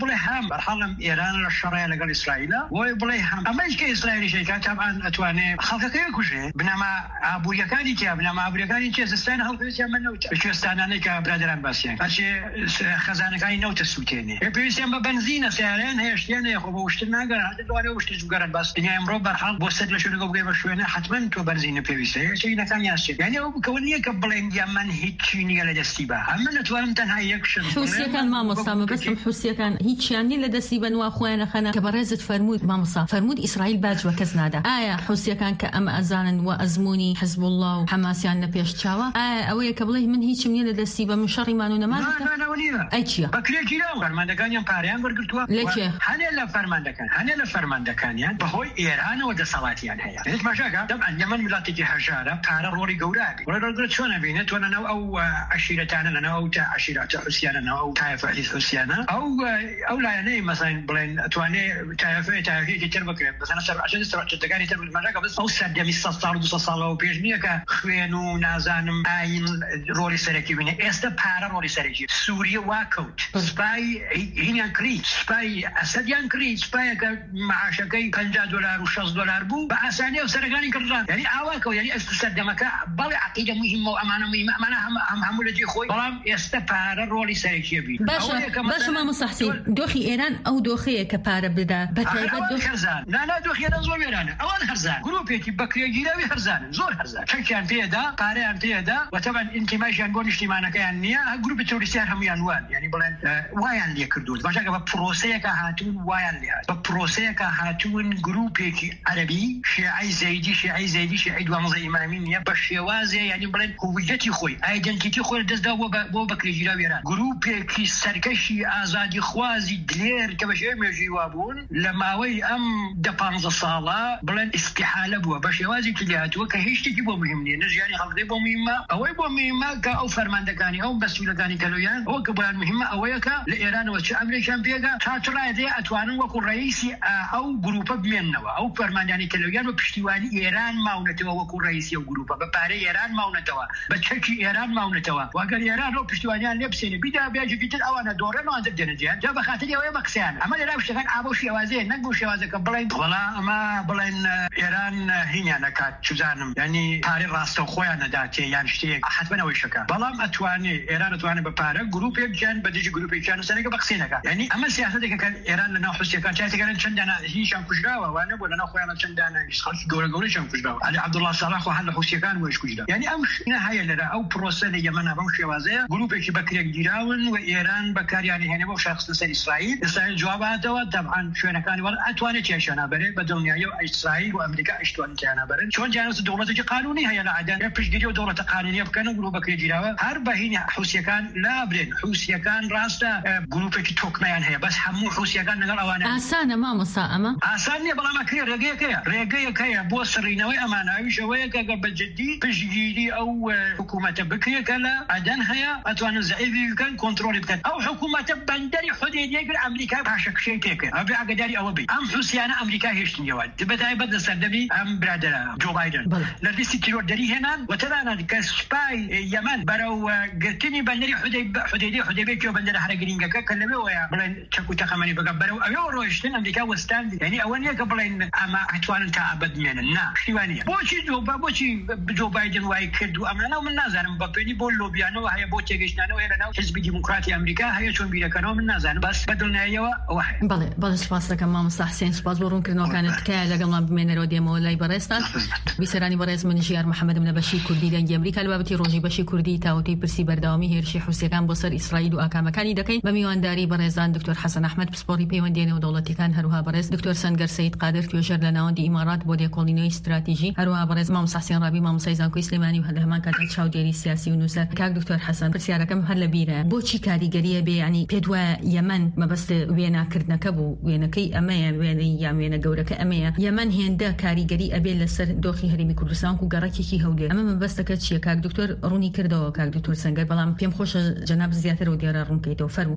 بڵێ هەم بەرحەڵم ئێران لە شەڕەیە لەگەڵ ئیسرائیلە وای بڵێ هەم ئەمەش کە ئیسرائیلی شەیکا تابعاً ئەتوانێ خەڵکەکەی کوژێ بنەما ئابوووریەکانی تیا بنەما ئابوووریەکانی چێزستان هەڵگرتیان من نەوتە کوێستانانەی کە برادران باسییان هەرچێ خەزانەکانی نەوتە سووتێنێ پێویستیان بە بەنزینە سیارەیان هێشتیان هەیە خۆ بە وشتر ناگەرن هەر دوانێ وشتیش بگەڕن باس دنیای ئەمڕۆ بەرحەڵ بۆ سەد لە شوێنەکە بگەی بە شوێنە حتماً تۆ بەنزینە پێویستە هێشتینەکان یاسێت یعنی ئەو بکەوە نییە کە بڵێن یەمەن هیچی نییە لە دەستی بە ئەمە نەتوانم تەنها یەک شت حوسیەکان مامۆستا مەبەستم حوسیەکان هیچیان نیە لە دەستی بنوا خۆیان خەنە کە بەڕێزت فەرمووت مامۆستا فەرمووت ئیسرائیل باج بە کەس نادا ئایا حوسیەکان کە ئەمە ئەزانن و ئەزمموی حزب الله و حماسیان لە پێش چاوە ئایا ئەوەیە کە بڵێ من هیچم نییە لە دەستی بە من شەڕیمان و نەمانەکە ئەی چییە بەکرێکی راو فەرماندەکانیان پاریان وەرگرتووە لەکێ هەنێ لە فەرماندەکان هەنێ لە فەرماندەکانیان بەهۆی ئێرانەوە دەسەڵاتیان هەیە هیچ ماشاکە دەبعەن یەمەن وڵاتێکی هەژارە پارە ڕۆڵی گەورابی ڕێڕۆگرت چۆنە بینێت تۆ لەناو ئەو عشیرەتانە لەناو ئەو تا عشیرەتە حوسیانە ئەو تایفە حوسیانە ئەو ئەو لایەنەی مەسەڵەن بڵێن ئەتوانێ تایفە تایفەیەکی تر بکرێت بەسەنە سەر عشرە سەرچەتەکانی تر ماشاکە بەس ئەو سەردەمی سەد ساڵ و دووسە ساڵەوە پێش نییە کە خوێن و نازانم ئاین ڕۆڵی سەرەکی بینێ ئێستا پارە ڕۆڵی سەرەکی سووریە واکەوت سپای هینیان کری سپای ئەسەدیان کری سپایەکە معاشەکەی پەنجا دۆلار و شەش دۆلار بوو بە ئاسانیە و سەرەکانی کردان یعنی ئاواکەوت یعنی ئەست سەردەمەکە بەڵێ عەقیدە مهمە و ئەمانە مهمە ئەمانە هەم هەموو لەجێ خۆی بەڵام ئێستا پارە ڕۆڵی سەرەکیە بین باشە مامۆستا حوسێن دۆخی ئێران ئەو دۆخەیە کە پارە بدا بەتایبەت دۆخ هەرزان نانا دۆخی ئێران زۆر وێرانە ئەوان هەرزان گروپێکی بەکرێگیراوی هەرزانن زۆر هەرزان چەکیان پێدا پارەیان پێدا و تەبەن ئینتیمایشیان بۆ نیشتیمانەکەیان نییە گروپی تۆریستیان هەمویان وان یعنی بڵێن وایان لێ کردوون باشەکە بە پرۆسەیەکە هاتوون وایان لێ هات بە پرۆسەیەکە هاتوون گروپێکی عەرەبی شیعەی زەیدی شیعەی زەیدی شیعەی دوامزە ئیمامی نییە بە شێوازێ یعنی بڵێن هویەتی خۆی ئایدەنتیتی خۆی دەستدا بۆ بەکرێگیراوی ئێران گروپێکی سەرکەشی ئازادی خوازی دلێر کە بە شێوەیە مێژووی وابوون لە ماوەی ئەم دە پانزە ساڵە بڵێن ئیستیحالە بووە بە شێوازێکی لێ هاتووە کە هیچ شتێکی بۆ مهم نییە نەژیانی خەڵکەی بۆ مهمە ئەوەی بۆ مهمە کە ئەو فەرماندەکانی ئەو بەسوولەکانی کەلۆیان ئەوە کە بۆیان مهمە ئەوەیە کە لە ئێرانەوە چ ئەمریکیان پێگا تا چڕای دێ ئەتوانن وەکو ڕئیسی ئەو گروپە بمێننەوە ئەو فەرماندانی کەلۆیان و پشتیوانی ئێران ماونەتەوە وەکو ڕئیسی ئەو گروپە بە پارەی ئێران ماونەتەوە بە چەکی ئێران ماونەتەوە واگەر ئێران ئەو پشتیوانیان لێ بسێنێ بیدا بێژێکی تر ئەوانە دۆڕێنەوە ئەنجە دێنەجیان جا بە خاتری ئەوەیە بە قسەیان ئەمە لێرا شتەکان ئابۆ شێوازەیە نەک بۆ شێوازەکە بڵێن وەڵا ئەمە بڵێن ئێران هینیان نەکات چزانم یعنی پارەی ڕاستە خۆیان نەداتێ یان شتێک حتمەوەی شەکە بەڵام ئەتوانێ ئێران ئەتوانێت بە پارە گروپێک گیان بە دژی گروپێکیان سەرەکە بە قسەیەکە یعنی ئەمە سیاسەتێکە کە ئێران لەناو حوسیەکان چاتێکەکان چەندانە هیچیان کوژراوە وانە بۆ لەناو خۆیانە چەندانە خەڵکی گەورە گەورەیان کوژراوە علی عەبدوڵڵاه ساڵح هەر لە حوسیەکان وەش کوژرا یعنی ئەم شتە هەیە لەرە ئەو پرۆسە لە یەمەنە بەو شێوازەیە گروپێکی بەکرێک گیراون و ئێران بەکاریانی هێنێ بۆ شخصە سەر ئیسرائیل ئیسرائیل جواب هاتەوە طبعاً شوێنەکانی وەڵ ئەتوانێت کێشانە بەرێ بە دڵنیایی و ئیسرائیل و ئەمریکا ئەشتوان کێشانە بەرن چۆن جانس دەوڵەتێکی قانونی هەیە لە عەدەن پشتگیری و دەوڵەتە قانونی بکەن و گروپ بەکرێ گیراوە هەر بەهینە حوسیەکان لا برێن حوسیەکان ڕاستە گروپێکی تۆکمەیان هەیە بەس هەموو حوسیەکان لەگەڵ ئەوانە ئاسانە مامۆستا ئەمە ئاسان نییە بەڵام ئەکرێ ڕێگەیەکەیە ڕێگەیەکەیە بۆ سڕینەوەی ئەماناویشەوەیە کە گە بەجددی پشتگیری ئەو حکوومەتە بکرێکە لە عەدەن هەیە ئەتوانن زەعیفی بکەن کۆنتڕۆلی بکەن ئەو حکوومەتە بەندەری حودەیدیەگر ئەمریکا پاشەکشەی پێکە ئەبێ ئاگاداری ئەوە بی ئەم حوسیانە ئەمریکا هێشتنیەوە بەتایبەت لە سەردەمی ئەم برادەرە جو بایدن لە لیستی تیرۆردەری هێنان و تەنانەت کە سوپای یەمەن بەرەو گرتنی بەندەری حودەیدی حودەیبێکی بەندەرە هەرە گرینگەکە کە لەوەیە بڵێن چەک و تەخەمەنی بگە بەرەو ئەوێ ڕۆیشتن ئەمریکا وەستاندی یعنی ئەوە نییە کە بڵێن ئەمە ئەتوانن تا ئەبەد بمێنن نا پشتیوانیە بۆچی جو بۆچی جو بایدن وای کرد و ئەمانە من نازانم بە پێی بۆ لۆبیانەوە هەیە بۆ تێگەشتانەوە هەیە لەناو حیزبی دیموکراتی ئەمریکا هەیە چۆن بیرەکەنەوە من نازانم بەس بەدڵنیاییەوە ئەوە هەیە بەڵێ بەڵێ سپاس دەکەم مامۆستا حوسێن سپاس بۆ ڕوونکردنەوەکانت تکایە لەگەڵمان بمێنەرەوە دێمەوە لای بەڕێستان بیسەرانی بەڕێز من ژیار محەممەدم لە بەشی کوردی دەنگی ئەمریکا لە بابەتی ڕۆژی بەشی کوردی تاوەتی پرسی بەردەوامی هێرشی حوسیەکان بۆ سەر ئیسرائیل و ئاکامەکانی دەکەین بە میوانداری بەڕێزان دکتۆر حەسەن ئەحمەد پسپۆڕی پەیوەندیێنە و دەوڵەتیەکان هەروها بەڕێز دکتۆر سەنگەر سەید قادر توێژەر لە ناوەندی ئیمارات بۆ لێکۆڵینەوەی استراتیژی هەروها بەڕێز مامۆستا حوسێن ڕابی مامۆستای زانکۆی سلێمانی و هەمان کاتە چاودێری سیاسی و نووسەر کاک دکتۆر حەسەن پرسیارەکەم هەر لە بیرە بۆچی کاریگەریە بێ ینی پێت وایە یەمەن مەبەست وێناکردنەکە بوو وێنەکەی ئەمەیە وێنەی یان وێنە گەورەکە ئەمەیە یەمەن هێندە کاریگەری ئەبێ لەسەر دۆخی هەرێمی کوردستان و گەڕەکێکی هەولێر ئەمە مەبەستەکە چییە کاک دکتۆر ڕوونی کردەوە کاک دکتۆر سەنگەر بەڵام پێم خۆشە جەناب زیاتر و دیارە ڕوونکەیتەوە فەرموو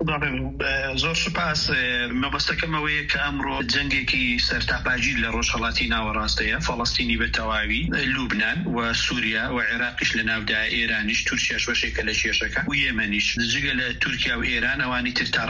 زۆر سوپاس مەبەستەکەمەوەیە کە ئەمڕۆ جەنگێکی سەرتاپاژی لە ڕۆژهەڵاتی ناوەڕاستەیە فەڵەستینی بە تەواوی لوبنان و سووریا و عێراقیش لە ناودا ئێرانیش تورکیاش بەشێکە لە کێشەکە و یەمەنیش جگە لە تورکیا و ئێران ئەوانی تر تا ڕادەیەکی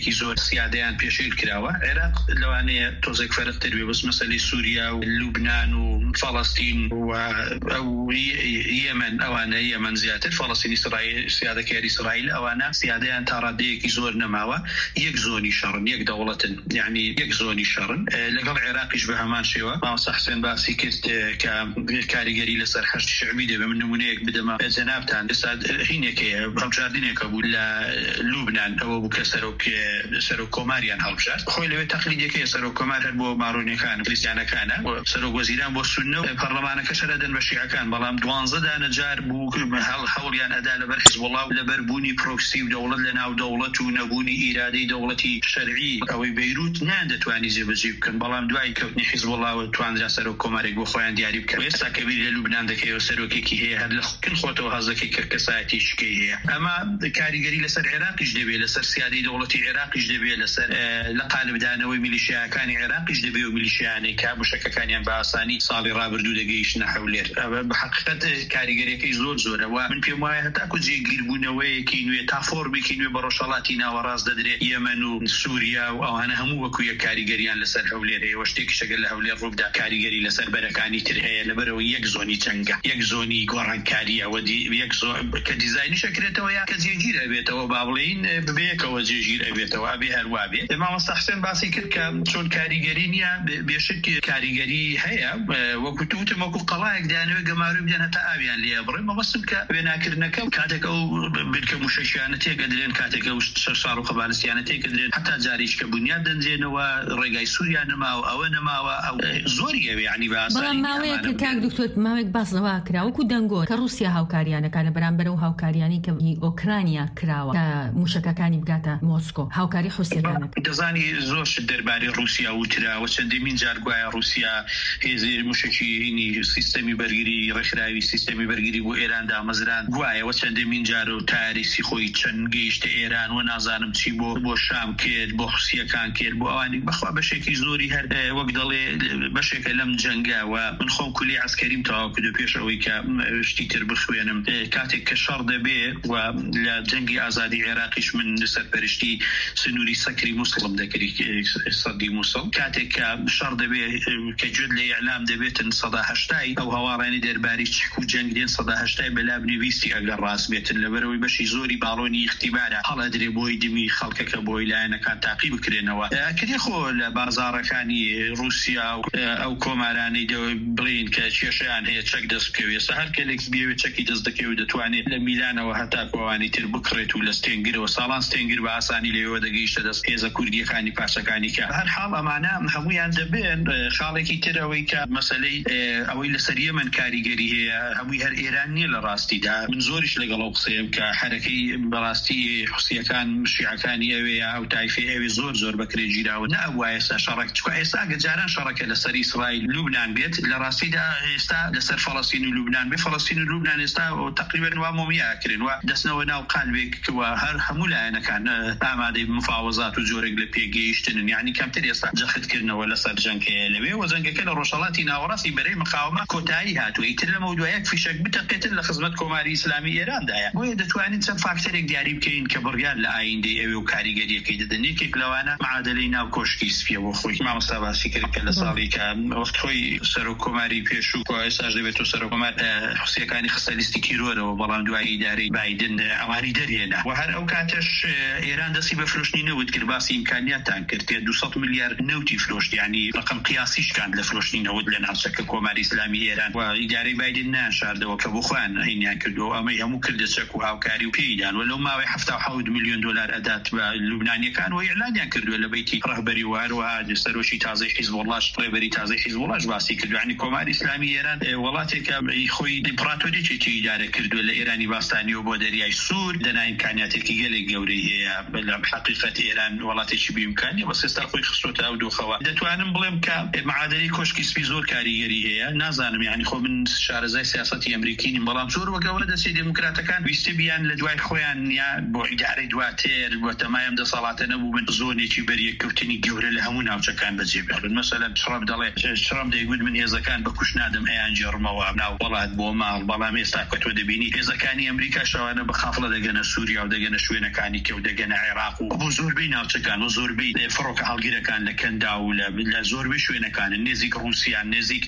ڕادەیەکی زۆر سیادەیان پێشێل کراوە عێراق لەوانەیە تۆزێک فەرقتر بێ بەس مەسەلەی سووریا و لوبنان و فەڵەستین و ئەو یەمەن ئەوانە یەمەن زیاتر فەڵەستین ئیسرائیل سیادەکاری ئیسرائیل ئەوانە سیادەیان تا ڕادەیەکی زۆر نەماوە یەک زۆنی شەڕن یەک دەوڵەتن یعنی یەک زۆنی شەڕن لەگەڵ عێراقیش بە هەمان شێوە مامۆستا حسێن باسی کرد کە کاریگەری لەسەر هەشت شعبی دەبێ من نمونەیەک بدەمە جەنابتان ئێستا هینێکەیە هەڵبژاردنێکە بوو لە لوبنان ئەوە بوو کە سەرۆک سەرۆک کۆماریان هەڵبژارد خۆی لەوێ تەقلیدێکەیە سەرۆک کۆمار هەر بۆ ماڕوونیەکان کریستیانەکانە سەرۆک وەزیران بۆ سوننە و پەرلەمانەکەش دەدەن بە شیعەکان بەڵام دوانزە دانە جار بوو هەڵ هەوڵیان ئەدا لەبەر حیزبوڵڵا و لەبەر بوونی پرۆکسی و دەوڵەت لە ناو دەوڵەت و نەبوونی ئیرادەی دەوڵەتی شەرعی ئەوەی بەیروت نان دەتوانی جێبەجێ بکەن بەڵام دوای کەوتنی حیزبوڵڵا و توانرا سەرۆک کۆمارێک بۆ خۆیان دیاری بکەن ئێستا کە بیر لە لوبنان دەکەوێت سەرۆکێکی هەیە هەر لە کن خۆتەوە هەزەکەی کە کەسایەتی شکەی هەیە ئەمە کاریگەری لەسەر عێراقیش دەبێت لەسەر سیادەی دەوڵەتی عێراقیش دەبێت لەسەر لە قالبدانەوەی میلیشیاکانی عێراقیش دەبێت و میلیشیانەی کا بشەکەکانیان بە ئاسانی ساڵی ڕابردوو دەگەیشتنە حەولێر بە حەقیقەت کاریگەریەکەی زۆر زۆرە و من پێم وایە هەتاکو جێگیربوونەوەیەکی نوێ تا فۆرمێکی نوێ بە ڕۆژهەڵاتی ناوەڕاست دەدرێت یەمەن و سووریا و ئەوانە هەموو وەکو یەک کاریگەریان لەسەر هەولێر هەیە شتێکی شەگەل لە هەولێر ڕووبدا کاریگەری لەسەر بەرەکانی تر هەیە لەبەرەوە یەک زۆنی جەنگە یەک زۆنی گۆڕانکاریە و یەک زۆن کە دیزاینی شەکرێتەوە یا کە جێگیر ئەبێتەوە با بڵێین ببێکەوە جێگیر ئەبێتەوە ئەبێ هەروە بێ مامۆستا حسێن باسی کرد کە چۆن کاریگەری نییە بێشک کاریگەری هەیە وەکو توتم وەکو قەڵایەک دانەوێت گەماروی بدەن هەتا ئاویان لێ بڕێ مەبەستم کە وێناکردنەکە کاتێک ئەو بنکە موشەشیانە تێکە درێن کاتێک ئەو شەڕ و قەبارستیانە تێکە درێن هەتا جاریش کە بنیاد دەنجێنەوە ڕێگای سووریا نەماوە ئەوە نەماوە ئەو زۆری ئەوێ عنی بەڵام ماوەیە کە کاک دکتۆر ماوەیەک باسەوە کراوەکو دەنگۆ کە رووسیا هاوکاریانەکە لە بەرامبەر و هاوکاریانی کە ئۆکرانیا کراوە کە موشەکەکانی بگاتە مۆسکۆ هاوکاری حوسێکانەکە دەزانی زۆر دەربارەی رووسیا وتراوە چەندەمین جار گوایە رووسیا هێزی موشکی هینی سیستەمی بەرگری ڕێکخراوی سیستەمی بەرگری بۆ ئێران دامەزران گوایەوە چەندەمین جار و تاریسی خۆی چەند گەیشتە ئێران و نازانم چی بۆ بۆ شام کرد بۆ حوسیەکان کرد بۆ ئەوانی بەخوا بەشێکی زۆری هەر وەک دەڵێ بەشێکە لەم جەنگاوە من خۆم کولی عسکەریم تەواو کردو پێش ئەوەی کە شتی تر بخوێنم کاتێک کە شەڕ دەبێ و لە جەنگی ئازادی عێراقیش من سەرپەرشتی سنووری سەکری مووسڵم دەکردی سەدی مووسڵ کاتێک کە شەڕ دەبێ کە گوێت لە ئیعلام دەبێتن سەدا هەشتای ئەو هەواڕانی دەرباری چک و جەنگ دێن سەدا هەشتای بەلا بنویستی ئەگەر ڕاست بێتن لەبەرەوەی بەشی زۆری باڵۆنی اختیبارە هەڵەدرێ بۆی دمی خەڵکەکە بۆی لایەنەکان تاقی بکرێنەوە کردی خۆ لە بازاڕەکانی رووسیا و ئەو کۆمارانەی بڵین کە کێشیان هەیە چەک دەست بکەوێت هەر کەلێک بێوێ چەکی دەست دەکەوێت دەتوانێت لە میلانەوە هەتا کۆوانی تر بکڕێت و لە ستێنگرەوە ساڵان ستێنگر بە ئاسانی لەوێ دەگەیشتە دەست هێزە کوردیەکانی پاشەکانی کە هەر حاڵ ئەمانە هەمویان دەبێن خاڵێکی ترەوەی کە مەسەلەی ئەوەی لەسەر یەمەن کاریگەری هەیە هەمووی هەر ئێران نییە لە ڕاستیدا من زۆریش لەگەڵ قسەیەم کە حرەکەی بەڕاستی حوسیەکان شیعەکانی ئەوەیە ئەو تایفی ئەوێ زۆر زۆر بەکرێگیراوە نە ئەوە ئێستا شەڕێک چکە ئێستا گەجاران شەڕەکە لەسەر ئیسرائیل لوبنان بێت لە ڕاستیدا ئێستا لەسەر فەڵەستین و لوبنان بێ فەڵەستین و لوبنان ئێستا تقریبا وا مۆمیاکردن و دەستنەوە ناو قالبێکەوە هەر هەموو لایەنەکان ئامادەی مفاوەزات و جۆرێک لە پێگەیشتنن یعنی کەمتر ئێستا جەختکردنەوە لەسەر جەنگەیە لەوێ و جەنگەکە لە ڕۆژهەڵاتی ناوەڕاستی بەرەی مقاومە کۆتایی هاتووە ئیتر لەمە دوایەک فیشەک بتەقێتن لە خزمەت کۆماری ئیسلامی ئێراندایە بۆیە دەتوانین چەند فاکتەرێک دیاری بکەین کە بڕیار لە ئایندەی ئەوێ و کاریگەریەکەی دەدەن یەکێک لەوانە معادلەی ناو کۆشکی سپیە بۆ خۆی مامۆستا باسی کرد کە لە ساڵی کە وەخت خۆی سەرۆک کۆماری پێشوو ئێستاش دەبێت و سەرۆک کۆمار حوسیەکانی خستە لیستی کیرۆرەوە بەڵام دوای ئیدارەی بایدن ئەوانی دەرهێنا و هەر ئەو کاتەش ئێران دەستی بە فرۆشتنی نەوت کرد باسی ئیمکانیاتان کرد دووسەد میلیارد نەوتی فرۆشت یعنی ڕقم قیاسیش کاند لە فرۆشتنی نەوت لە ناوچەکە کۆماری ئیسلامی ئێران و ئیدارەی بایدن نانشاردەوە کە بۆ خۆیان هینیان کردەوە ئەمەی هەموو کردە چەک و هاوکاری و پێیدان و لەو ماوەی هەفتە و حەوت میلیۆن دۆلار ئەدات بە لوبنانیەکان و ئیعلانیان کردووە لە بەیتی ڕەهبەری و هەروەها سەرۆکی تازەی حیزبوڵڵاش ڕێبەری تازەی حیزبوڵڵاش باسی کردو یعنی کۆماری ئیسلامی ئێران وڵاتێکە خۆی ئیمپراتۆریەکی ئیدارە کردووە لە ئێرانی باستانی و بۆ دەریای سوور دەنا ئیمکانیاتێکی گەلێک گەورەی هەیە لە حقیقەت ئێران وڵاتێکی بێئیمکانیە بە سێستا خۆی خستۆتە ئەو دۆخەوە دەتوانم بڵێم کە معادلەی کۆشکی سپی زۆر کاریگەری هەیە نازانم یعنی خۆ من شارەزای سیاسەتی ئەمریکی نیم بەڵام زۆر وە گەورە دەستی دموکراتەکان ویستی بیان لە دوای خۆیان یا بۆ ئیدارەی دواتر بۆ تەمایەم دەسەڵاتە نەبوو من زۆنێکی بەریەککەوتنی گەورە لە هەموو ناوچەکان بەجێبێڵن مەسەلەن شڕەم دەڵێ شڕەم دەیگوت من هێزەکان بە کوش نادەم ئەیان جێڕمەوە ناو وڵات بۆ ماڵ بەڵام ئێستا کە تۆ دەبینی هێزەکانی ئەمریکا شەوانە بە خافڵە دەگەنە سووریا و دەگەنە شوێنەکانی کە و دەگەنە عێراق و بۆ زۆربەی ناوچەکان و زۆربەی فڕۆکە هەڵگیرەکان لە کەندا و لە زۆربەی شوێنەکان نێزیک رووسیان نێزیک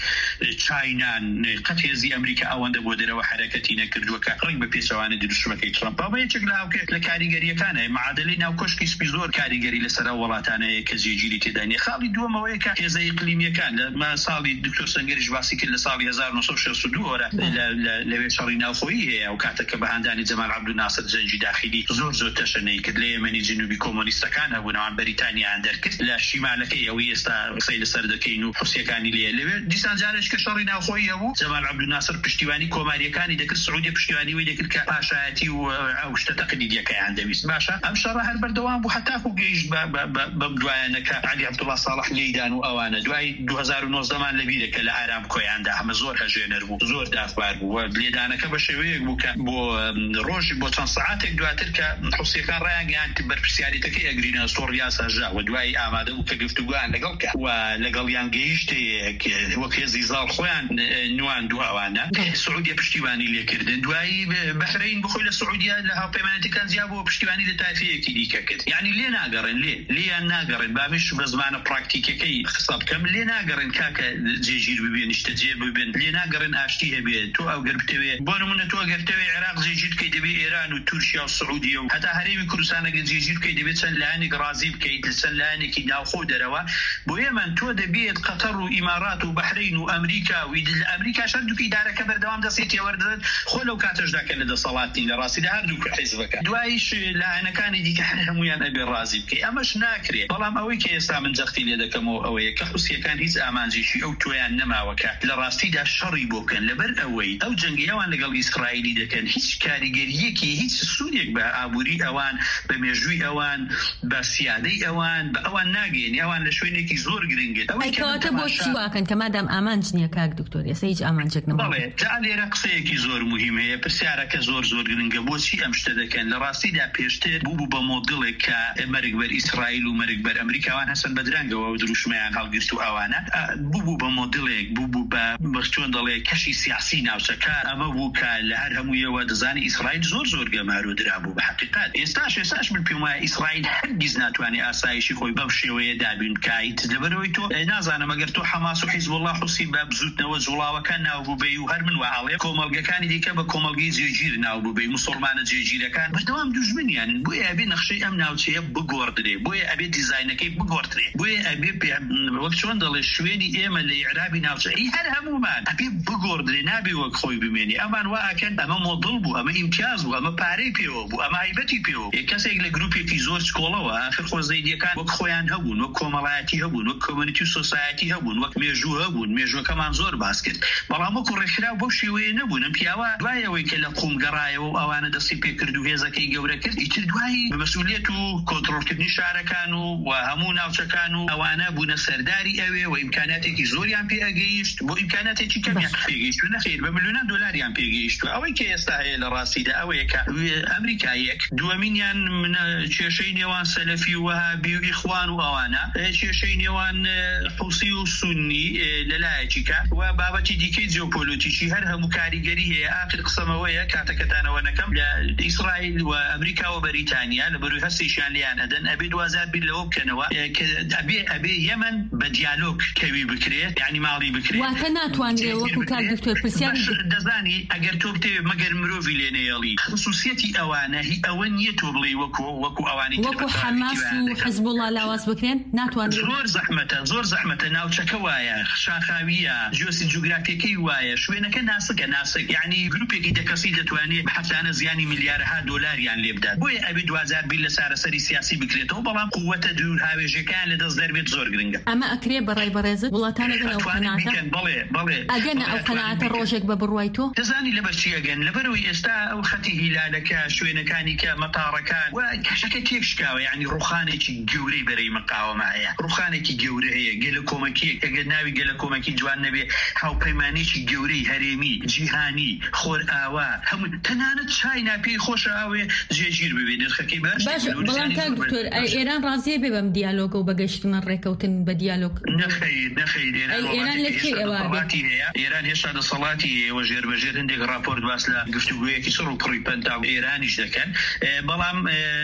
چاینان قەت هێزی ئەمریکا ئەوەندە بۆ دەرەوە حرەکەتی نەکردووە کە ڕێک بە پێچەوانە دروشمەکەی ترامپ بە یەکێک لە هاوکێ لە کاریگەریەکانە معادلەی ناو کۆشکی سپی زۆر کاریگەری لەسەر وڵاتانەیە کە جێگیری تێدا نیە. خاڵی دووەمەوەیە کە هێزە ئیقلیمیەکان لە ساڵی دکتۆر سەنگەریش باسی کرد لە ساڵی هەزار و نۆ سەد و شەست و دوو لەوێ شەڕی ناوخۆیی هەیە و کاتێک کە بەهاندانی جەمال عەبدولناسر جەنگی داخلی زۆر زۆر تەشەنەی کرد لە یەمەنی جنوبی کۆمۆنیستەکان هەبوونەوان بەریتانیایان دەرکرد لە شیمالەکەی ئەوەی ئێستا قسەی لەسەر دەکەین و حوسیەکانی لێ لەوێ دیسان جارێک کە شەڕی ناوخۆیی هەبوو جەمال عەبدولناسر پشتیوانی کۆماریەکانی دەکرد سعودی پشتیوانی وی دەکرد کە پاشایەتی و ئەو شتە تەقلیدیەکەیان دەویست. باشە ئەم شەڕە هەر بەردەوام بوو هەتاکو گەیشت بەم دوایانەکە عەلی عەبدوڵڵا ساڵح لێیدان و ئەوانە دوای دوو هەزار و نۆزدە مان لەبیرەکە لە ئارامکۆیاندا هەمە زۆر هەژێنەر بوو زۆر دافبار بوو لێدانەکە بە شێوەیەک بوو کە بۆ ڕۆژی بۆ چەند سەعاتێک دواتر کە حوسیەکان ڕایان گەیاند بەرپرسیاریەکەی ئەگرینە سۆڕیا ساژا و دوای ئامادە بوو کە گفتوگویان لەگەڵ کە و لەگەڵیان گەیشتێک وەک هێزی زاڵ خۆیان نواندووە ئەوانە سعودیە پشتیوانی لێکردن دوایی بەحرەین بخۆی لە سعودیا لە هاوپەیمانەتەکان زیاد بۆ پشتیوانی لە تایفەیەکی دیکە کرد. یعنی لێ ناگەڕێن لێ لێیان ناگەڕێن بابش بە زمانە پراکتیکەکەی حساب بکەم لێ ناگەڕێن کاکە جێگیر ببێن نیشتە جێ ببێن لێ ناگەڕێن ئاشتی هەبێت تۆ ئەو گەربتەوێ بۆ نمونە تۆ گەرتەوێ عێراق جێگیر بکەیت دەبێ ئێران و تورکیا و سعودیە و هەتا هەرێمی کوردستانەگە جێگیر بکەیت دەبێت چەند لایەنێک ڕازی بکەیت لە چەند لایەنێکی ناوخۆ دەرەوە بۆ ئێمە تۆ دەبێت قەتەر و ئیمارات و بەحرین و ئەمریکا و لە ئەمریکا هەردووکی ئیدارەکە بەردەوام دەسێتی وەردەدەن خۆ لەو کاتەشدا کە لە دەسەڵاتی لە ڕاستیدا هەردوو حیزبەکە دوایش لایەنەکانی دیکە هەمویان ئەبێ ڕازی بکەیت ئەمەش ناکرێت. بەڵام ئەوەی کە ئێستا من جەختی لێ دەکەمەوە ئەوەیە کە حوسیەکان هیچ ئامانجێکی ئەو تۆیان نەماوەکە لە ڕاستیدا شەڕی بۆ بکەن لەبەر ئەوەی ئەو جەنگیەوان لەگەڵ ئیسرائیلی دەکەن هیچ کاریگەریەکی هیچ سوودێک بە ئابووری ئەوان بە مێژووی ئەوان بە سیادەی ئەوان بە ئەوان ناگەێنی ئەوان لە شوێنێکی زۆر گرنگێت. ئەوەکەواتە بۆ چی واکەن کە مادام ئامانج نییە کاک دکتۆر ئێستا هیچ ئامانجێک نەما. بەڵێ جا لێرە قسەیەکی زۆر مهمەیە پرسیارەکە زۆر زۆر گرنگە بۆچی ئەم شتە دەکەن لە ڕاستیدا پێشتر بوو بوو بە مۆدڵێک کە مەرگ بەر ئیسرائیل و مەرگ بەر ئەمریکاوان هەسەن بەدرەنگەوە و دروشمەیان هەڵگرت و ئەوانە بوو بوو بە مۆدڵێک بوو بوو بە بەچۆن دەڵێ کەشی سیاسی ناوچەکە ئەمە بوو کە لە هەر هەموویەوە دەزانی ئیسرائیل زۆر زۆر گەمارۆ درابوو بە حقیقت. ئێستاش ئێستاش من پێم وایە ئیسرائیل هەرگیز ناتوانێت ئاسایشی خۆی بەم شێوەیە دابین بکایت لەبەرەوەی تۆ نازانم ئەگەر تۆ حەماس و حیزب الله حوسی بە بزوتنەوە جوڵاوەکان ناوبووبێ و هەر من وهاڵێ کۆمەڵگەکانی دیکە بە کۆمەڵگەی جێگیر ناوبووبێ موسڵمانە جێگیرەکان بەردەوام دوژمنیانن بۆیە ئەبێ نەخشەی ئەم ناوچەیە بگۆڕدرێ بۆیە ئەبێ دیزاینەکەی بگۆڕدرێ بۆیە ئەبێ وەک چۆن دەڵێ شوێنی ئێمە لە عێرابی ناوچەی هەر هەمومان ئەبێ بگۆڕدرێ نابێ وەک خۆی بمێنی ئەمان وا ئەکەن ئەمە مۆدڵ بوو ئەمە ئیمتیاز بوو ئەمە پارەی پێوە بوو ئەمە هایبەتی پێوە کەسێک لە گروپێکی زۆر چکۆڵەوە ئاخر خۆزەیدیەکان وەک خۆیان هەبوون وەک کۆمەڵایەتی هەبوون وەک کۆمەنیتی و سۆسایەتی هەبوون وەک مێژوو هەبوون مێژوەکەمان زۆر باس کرد بەڵام وەکو ڕێکخراو بەو شێوەیە نەبوون ئەم پیاوە دوایەوەی کە لە قوم گەڕایەوە و ئەوانە دەستی پێکرد و هێزەکەی گەورە کرد ئیتر دوایی بەمەسئولیت و کۆنتڕۆڵکردنی شارەکان و هەموو ناوچەکان و ئەوانە بوونە سەرداری ئەوێ و ئیمکاناتێکی زۆریان پێ ئەگەیشت بۆ ئیمکاناتێکی کەمیان پێگەیشت و نەخێر بە ملیۆنان دۆلاریان پێگەیشت و ئەوەی کە ئێستا هەیە لە ڕاستیدا ئەوەیە کە ئەمریکایەک دووەمینیان کێشەی نێوان سەلەفی و وەهابی و ئیخوان و ئەوانە کێشەی نێوان حوسی و سونی لەلایەکی کە و بابەتی دیکەی جیۆپۆلیتیکی هەر هەموو کاریگەری هەیە ئاخر قسەمەوەیە کاتەکەتانەوە نەکەم لە ئیسرائیل و ئەمریکا و بەریتانیا لە بەروی هەستێکیان لیان ئەدەن ئەبێ دوازار بیر لەوە بکەنەوە ئەبێ ئەبێ یەمەن بە دیالۆگ کەوی بکرێت یعنی ماڵی بکرێت واتە ناتوانرێ وەکو کاک دکتۆر پرسیاری دەزانی ئەگەر تۆ بتەوێت مەگەر مرۆڤی لێنەیەڵی خصوصیەتی ئەوانە هی ئەوە نییە تۆ بڵێ وەکو وەکو ئەوانی وەکو حەماس و حیزب الله لاواز بکرێن ناتوانرێت زۆر زەحمەتە زۆر زەحمەتە ناوچەکە وایە شاخاویە جیۆسی جوگرافیەکەی وایە شوێنەکە ناسکە ناسک یعنی گروپێکی دەکەسی دەتوانێت بەحەفتانە زیانی میلیارەها دۆلاریان لێ بدات بۆیە ئەبێ دوازار بیر لە چارەسەری سیاسی بکرێتەوە بەڵام قووەتە دوور هاوێژەکان لە دەست دەربێت زۆر گرنگە ئەمە ئەکرێ بەڕای بەڕێزت وڵاتانە گەن ئەو قەناعەتە بڵێ بڵێ ئەگەن ئەو قەناعەتە ڕۆژێک بە بڕوای تۆ دەزانی لەبەرچی ئەگەن لەبەرەوەی ئێستا ئەو خەتی هیلالەکە شوێنەکانی کە مەتاڕەکان و کەشەکە تێکشکاوە یعنی ڕوخانێکی گەورەی بەرەی مەقاوەمە هەیە ڕوخانێکی گەورە هەیە گەلە کۆمەکیەک ئەگەر ناوی گەلە کۆمەکی جوان نەبێ هاوپەیمانێکی گەورەی هەرێمی جیهانی خۆر ئاوا هەموو تەنانەت چای ناپێی خۆشە ئاوێ جێگیر ببێ نرخەکەی باش بەڵام کاک دکتۆر ئێران ڕازیە بێ بەم دیالۆگە و بەگەشتنە ڕێکەوتن بە دیالۆگ نەخەیر نەخەیر ئێران لەکوێ ئێوە هەیە ئێران هێشتا دەسەڵاتی ئێوە ژێر بەژێر هەندێک راپۆرت باس لە گفتوگویەکی سڕ و پڕی پەنتا ئێرانیش دەکەن بەڵام دوازار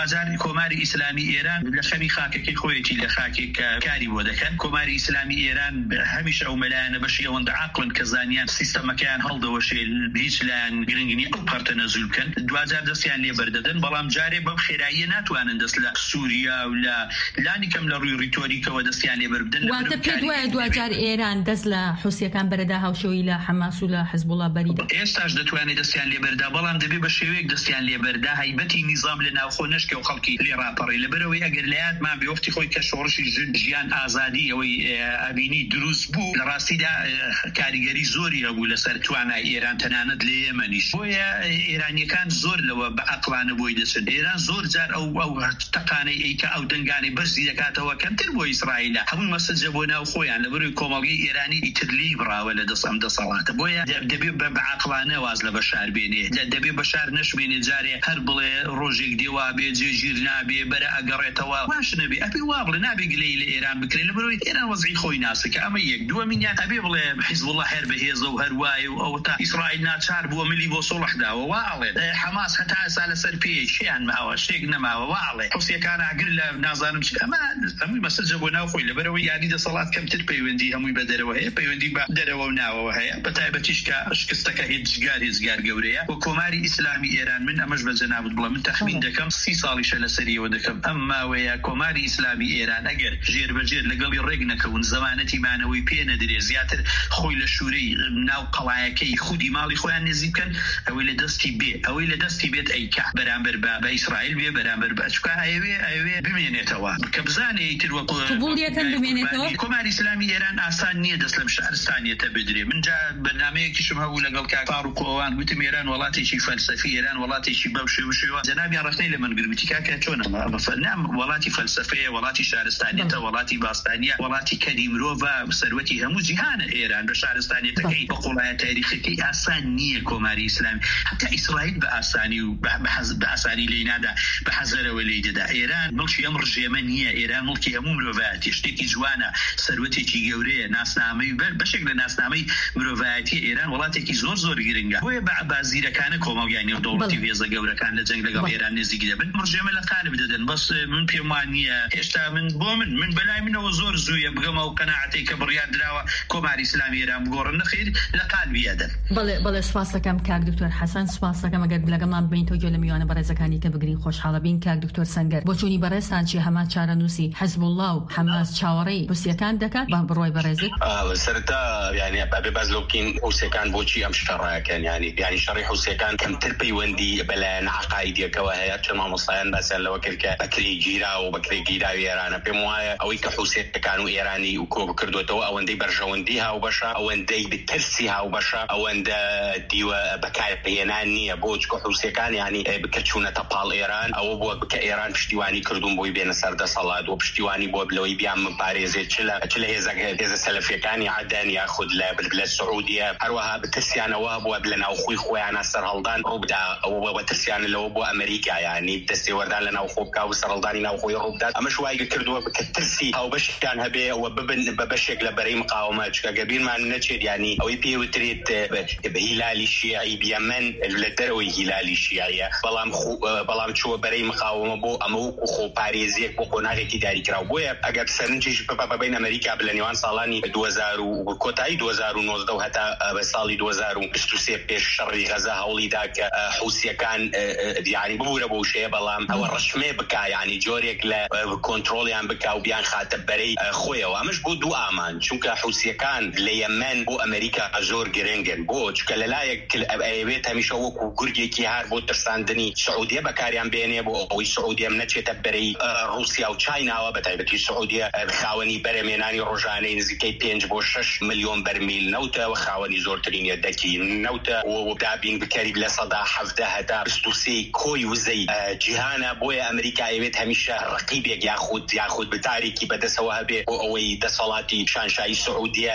دوازار کۆماری ئیسلامی ئێران لە خەمی خاکێکی خۆیەتی لە خاکێک کاری بۆ دەکەن. کۆماری ئیسلامی ئێران هەمیشە ئەو مەلایەنە بەشی ئەوەندە عاقلن کە زانیان سیستەمەکەیان هەڵدەوەشێ هیچ لایەن گرنگنی ئەو پەرتە نەزول بکەن. دوازار دەستیان لێ بەردەدەن، بەڵام جارێ بەم خێراییە ناتوانن دەست لە سووریا و لە لانی کەم لە ڕووی ڕیتۆریکەوە دەستیان لێ بەردەن. واتە پێت وایە دوجار ئێران دەست لە حوسیەکان بەرەدا هاوشێوەی لە حەماس و لە حزبوڵا بەریدا؟ ئێستاش دەتوانێت دەستیان لێ بەردا، بەڵام دەبێت بە شێوەیەک دەستیان لێ بەردا هەیبەتی نیزام لە ناوخۆ نەشکە و خەڵکی لێ ڕاپەڕی. لەبەرەوەی ئەگەر لایەتمان بێوەفتی خۆی کە شۆڕشی ژیان ئازادی ئەوەی ئەبینی دروست بوو، لە ڕاستیدا کاریگەری زۆری هەبوو لەسەر توانای ئێران تەنانەت لە یێمەنیش. بۆیە ئێرانیەکان زۆر لەوە بە عەقڵانە بۆی دەچن. ئێران زۆر جار ئەو ئەو تەقانەی ئەیکە ئەو دەنگانی بەرزی دەکاتەوە کەمتر بۆ ئیسرائیلە، هەموو مەسەجە بۆ ناو خۆیان لەبەرەوەی کۆمەڵگەی ئێرانی ئیترلی بڕاوە لە دەست ئەم دەسەڵاتە. بۆیە دەبێت بە عەقڵانە واز لە بەشار بێنێ، دەبێت بەشار نەشمێنێ جارێ هەر بڵێ ڕۆژێک دێوا بێ جێگیر نابێ بەرە ئەگەڕێتەوە واش نەبێ. ئەبێ وا بڵێ نابێ گلەی لە ئێران بکرێ، لەبەرەوەی ئێران وەزعی خۆی ناسکە. ئەمە یەک. دووەمینیان ئەبێ بڵێ حیزبوڵڵا هەر بەهێزە و هەر وایە و ئەو تا ئیسرائیل ناچار بووە ملی بۆ سۆڵح داوە وا ئەڵێ حەماس هەتا ئێستا لەسەر پێی شیان ماوە شێک نەماوە وا ئەڵێ حوسیەکان ئاگر لە نازانم چ. ئەمە هەمووی مەسەجە بۆ ناو خۆی، لەبەرەوەی یاری دەسەڵات کەمتر پەیوەندی هەمووی بە دەرەوە هەیە، پەیوەندی بە دەرەوە و ناوەوە هەیە. بەتایبەتیش کە شکستەکە هێزگار هێزگار گەورەیە. و کۆماری ئیسلامی ئێران من ئەمەش بە جەنابەت بڵێ من تەخمین دەکەم سی ساڵیشە لەسەریەوە دەکەم ئەم ماوەیە کۆماری ئیسلامی ئێران ئەگەر ژێر بەجێر لەگەڵی ڕێک نەکەون، زەمانەتی مانەوەی پێ نەدرێ، زیاتر خۆی لە شوورەی ناو قەڵایەکەی خودی ماڵی خۆیان نێزی بکەن، ئەوەی لە دەستی بێ ئەوەی لە دەستی بێت ئەیکا بەرامبەر بە ئیسرائیل بێ، بەرامبەر بە چکە ئەوێ ئەوێ بمێنێتەوە کە بزانێ ئیتر وەکو قبوڵیەتەن بمێنێتەوە. کۆماری ئیسلامی ئێران ئاسان نییە دەست لەم شارستانیەتە بدرێ. من جا بەرنامەیەکیشم هەبوو لەگەڵ کاک فاروق ئەوان گوتم ئێران وڵاتێکی فەلسەفی، ئێران وڵاتێکی بەو شێوە شێوە. جەنابیان ڕەخنەی لە من گربتی کاکە چۆنە نام وڵاتی فەلسەفەیە، وڵاتی شارستانیەتە، وڵاتی باستانیە، وڵاتی کەدی مرۆڤە، سەروەتی هەموو جیهانە ئێران بە شارستانیەتەکەی بە قوڵایە تاریخەکەی ئاسان نییە کۆماری ئیسلامی. حتا ئیسرائیل بە ئاسانی و بە ئاسانی لێی نادا، بە حەزەرەوە لێی دەدا. ئێران مڵکی ئەم ڕژێمە نییە، ئێران مڵکی هەموو مرۆڤایەتی، شتێکی جوانە، سەروەتێکی گەورەیە، ناسنامەی بەشێک لە ناسنامەی مرۆڤایەتی ئێران وڵاتێکی زۆر زۆر گرنگە. بۆیە بە بازیرەکانە کۆمەڵگانی و دەوڵەتی هێزە گەورەکان لە جەنگ لەگەڵ ئێران نزیک دەبن، ڕژێمە لە قالب دەدەن. بەس من پێم وان نییە هێشتا من بۆ من من بەلای منەوە زۆر زوویە بگەمە و قەناعەتەی کە بڕیار درراوە کۆماری ئیسلامی ئێران بگۆڕن نەخیر لە قالبی ئەدەن. بەڵێ بەڵێ سوپاس دەکەم کاک دکتۆر حەسەن، سوپاس دەکەم ئەگەر لەگەڵمان ببینیتەوە گوێ لە میوانە بەڕێزەکانی کە بگرین خۆشحاڵە بین. کاک دکتۆر سەنگەر، بۆ چوونی بەڕێستان چی هەمان چارەنووسی حەزبوڵڵا و حەماس چاوەڕێی حوسیەکان دەکات؟ با بڕۆی بەڕێزت. سەرەتا یعنی بابێ باز لەو بکەین حوسیەکان بۆچی ئەم شەڕایەکەن، یعنی یعنی شەڕی حوسیەکان کەمتر پەیوەندی بەلایەن عەقایدیەکەوە هەیە، چ مامۆستایان باسییان لەوە کرد کە بەکرێی گیرا و بەکرێی گیراوی ئێرانە. پێم وایە ئەوەی کە حوسیەکان و ئێرانی و کۆ بکردوێتەوە ئەوەندەی بەرژەوەندی هاوبەشە، ئەوەندەی بترسی هاوبەشە، ئەوەندە دیوە بەکارهێنان نییە بۆ چکە حوسیەکان یعنی بکە چوونەتە پاڵ ئێران، ئەوە بووە بکە ئێران پشتیوانی کردوون بۆی بێنە سەر دەسەڵات و پشتیوانی بۆ بلەوەی بیان مپارێزێت چ لە هێزە سەلەفیەکانی عەدەن یاخود لە سعودیە. هەروەها بترسیانەوە بووە لە ناوخۆی خۆیانە سەرهەڵدان ڕووبدا، ئەوە بەترسیان لەوە بۆ ئەمریکا، یعنی دەستێوەردان لە ناوخۆ بکا و سەرهەڵدانی ناوخۆی ڕووبدات. ئەمەش وای کردووە بکە ترسی هاوبەشیان هەبێ ئەوە ببن بە بەشێک لە بەرەی مقاومە، چکە گەبیرمان نەچێت یعنی ئەوەی پێوترێت بە هیلالی شیعی بیەمەن لە دەرەوەی هیلالی شیعیە، بەڵام بەڵام چووە بەرەی مقاومە بۆ ئەمە وەکو خۆپارێزیەک بۆ قۆناغێکی داریکراو. بۆیە ئەگەر سەرنجیش بەبین ئەمریکا لە نێوان ساڵانی دوو هەزار و کۆتایی دوو هەزار و نۆزدە و هەتا بە ساڵی دوو هەزار و بیست و سێ پێش شەڕی غەزا هەوڵیدا کە حوسیەکان یعنی ببوورە بۆ شەیە، بەڵام ئەوە ڕەشمێ بکا، یعنی جۆرێک لە کۆنتڕۆڵیان بکا و بیان خاتە بەرەی خۆیەوە. ئەمەش بۆ دوو ئامان، چونکە حوسیەکان لە یەمەن بۆ ئەمریکا زۆر گرنگن، بۆ چکە لەلایەک ئەوێت هەمیشە وەکو گورگێکی هار بۆ ترساندنی سعودیە بەکاریان بێنێ بۆ ئەوەی سعودیە نەچێتە بەرەی رووسیا و چایناوە، بەتایبەتی سعودیە خاوەنی بەرەمێنانی ڕۆژانەی نزیکەی پێنج بۆ شەش ملیۆن بەرمیل نەوتە و خاوەنی زۆرترینە دەکی نەوتە و دابین بکەریب لە سەدا حەڤدە هەتا بیست و سێ کۆی وزەی جیهانە. بۆیە ئەمریکا ئەوێت هەمیشە ڕقیبێک یاخود یاخود بتارێکی بەدەسەوە هەبێ بۆ ئەوەی دەسەڵاتی شانشایی سعودیە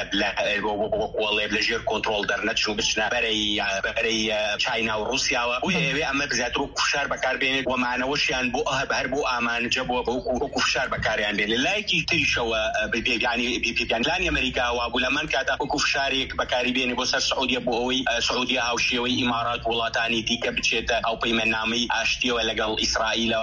وەڵێ لە ژێر کۆنتڕۆڵ دەرنەچن و بچنە بەرەی بەرەی چاینا و رووسیاوە. بۆیە ئەوێ ئەمە بزیاتر و کوفشار بەکاربێنێت و مانەوەشیان بۆ هەر بۆ ئامانجە بۆ بۆ کوفشار بەکاریان بێنێت. لایەکی تریشەوە بیانی ئەمریکاوە بوو لەمان کاتا وەکو فشارێک بەکاری بێنێ بۆ سەر سعودیە بۆ ئەوەی سعودیە هاوشێوەی ئیمارات وڵاتانی دیکە بچێتە ئەو پەیمەنامەی ئاشتیەوە لەگەڵ ئیسرائیل إسرائيل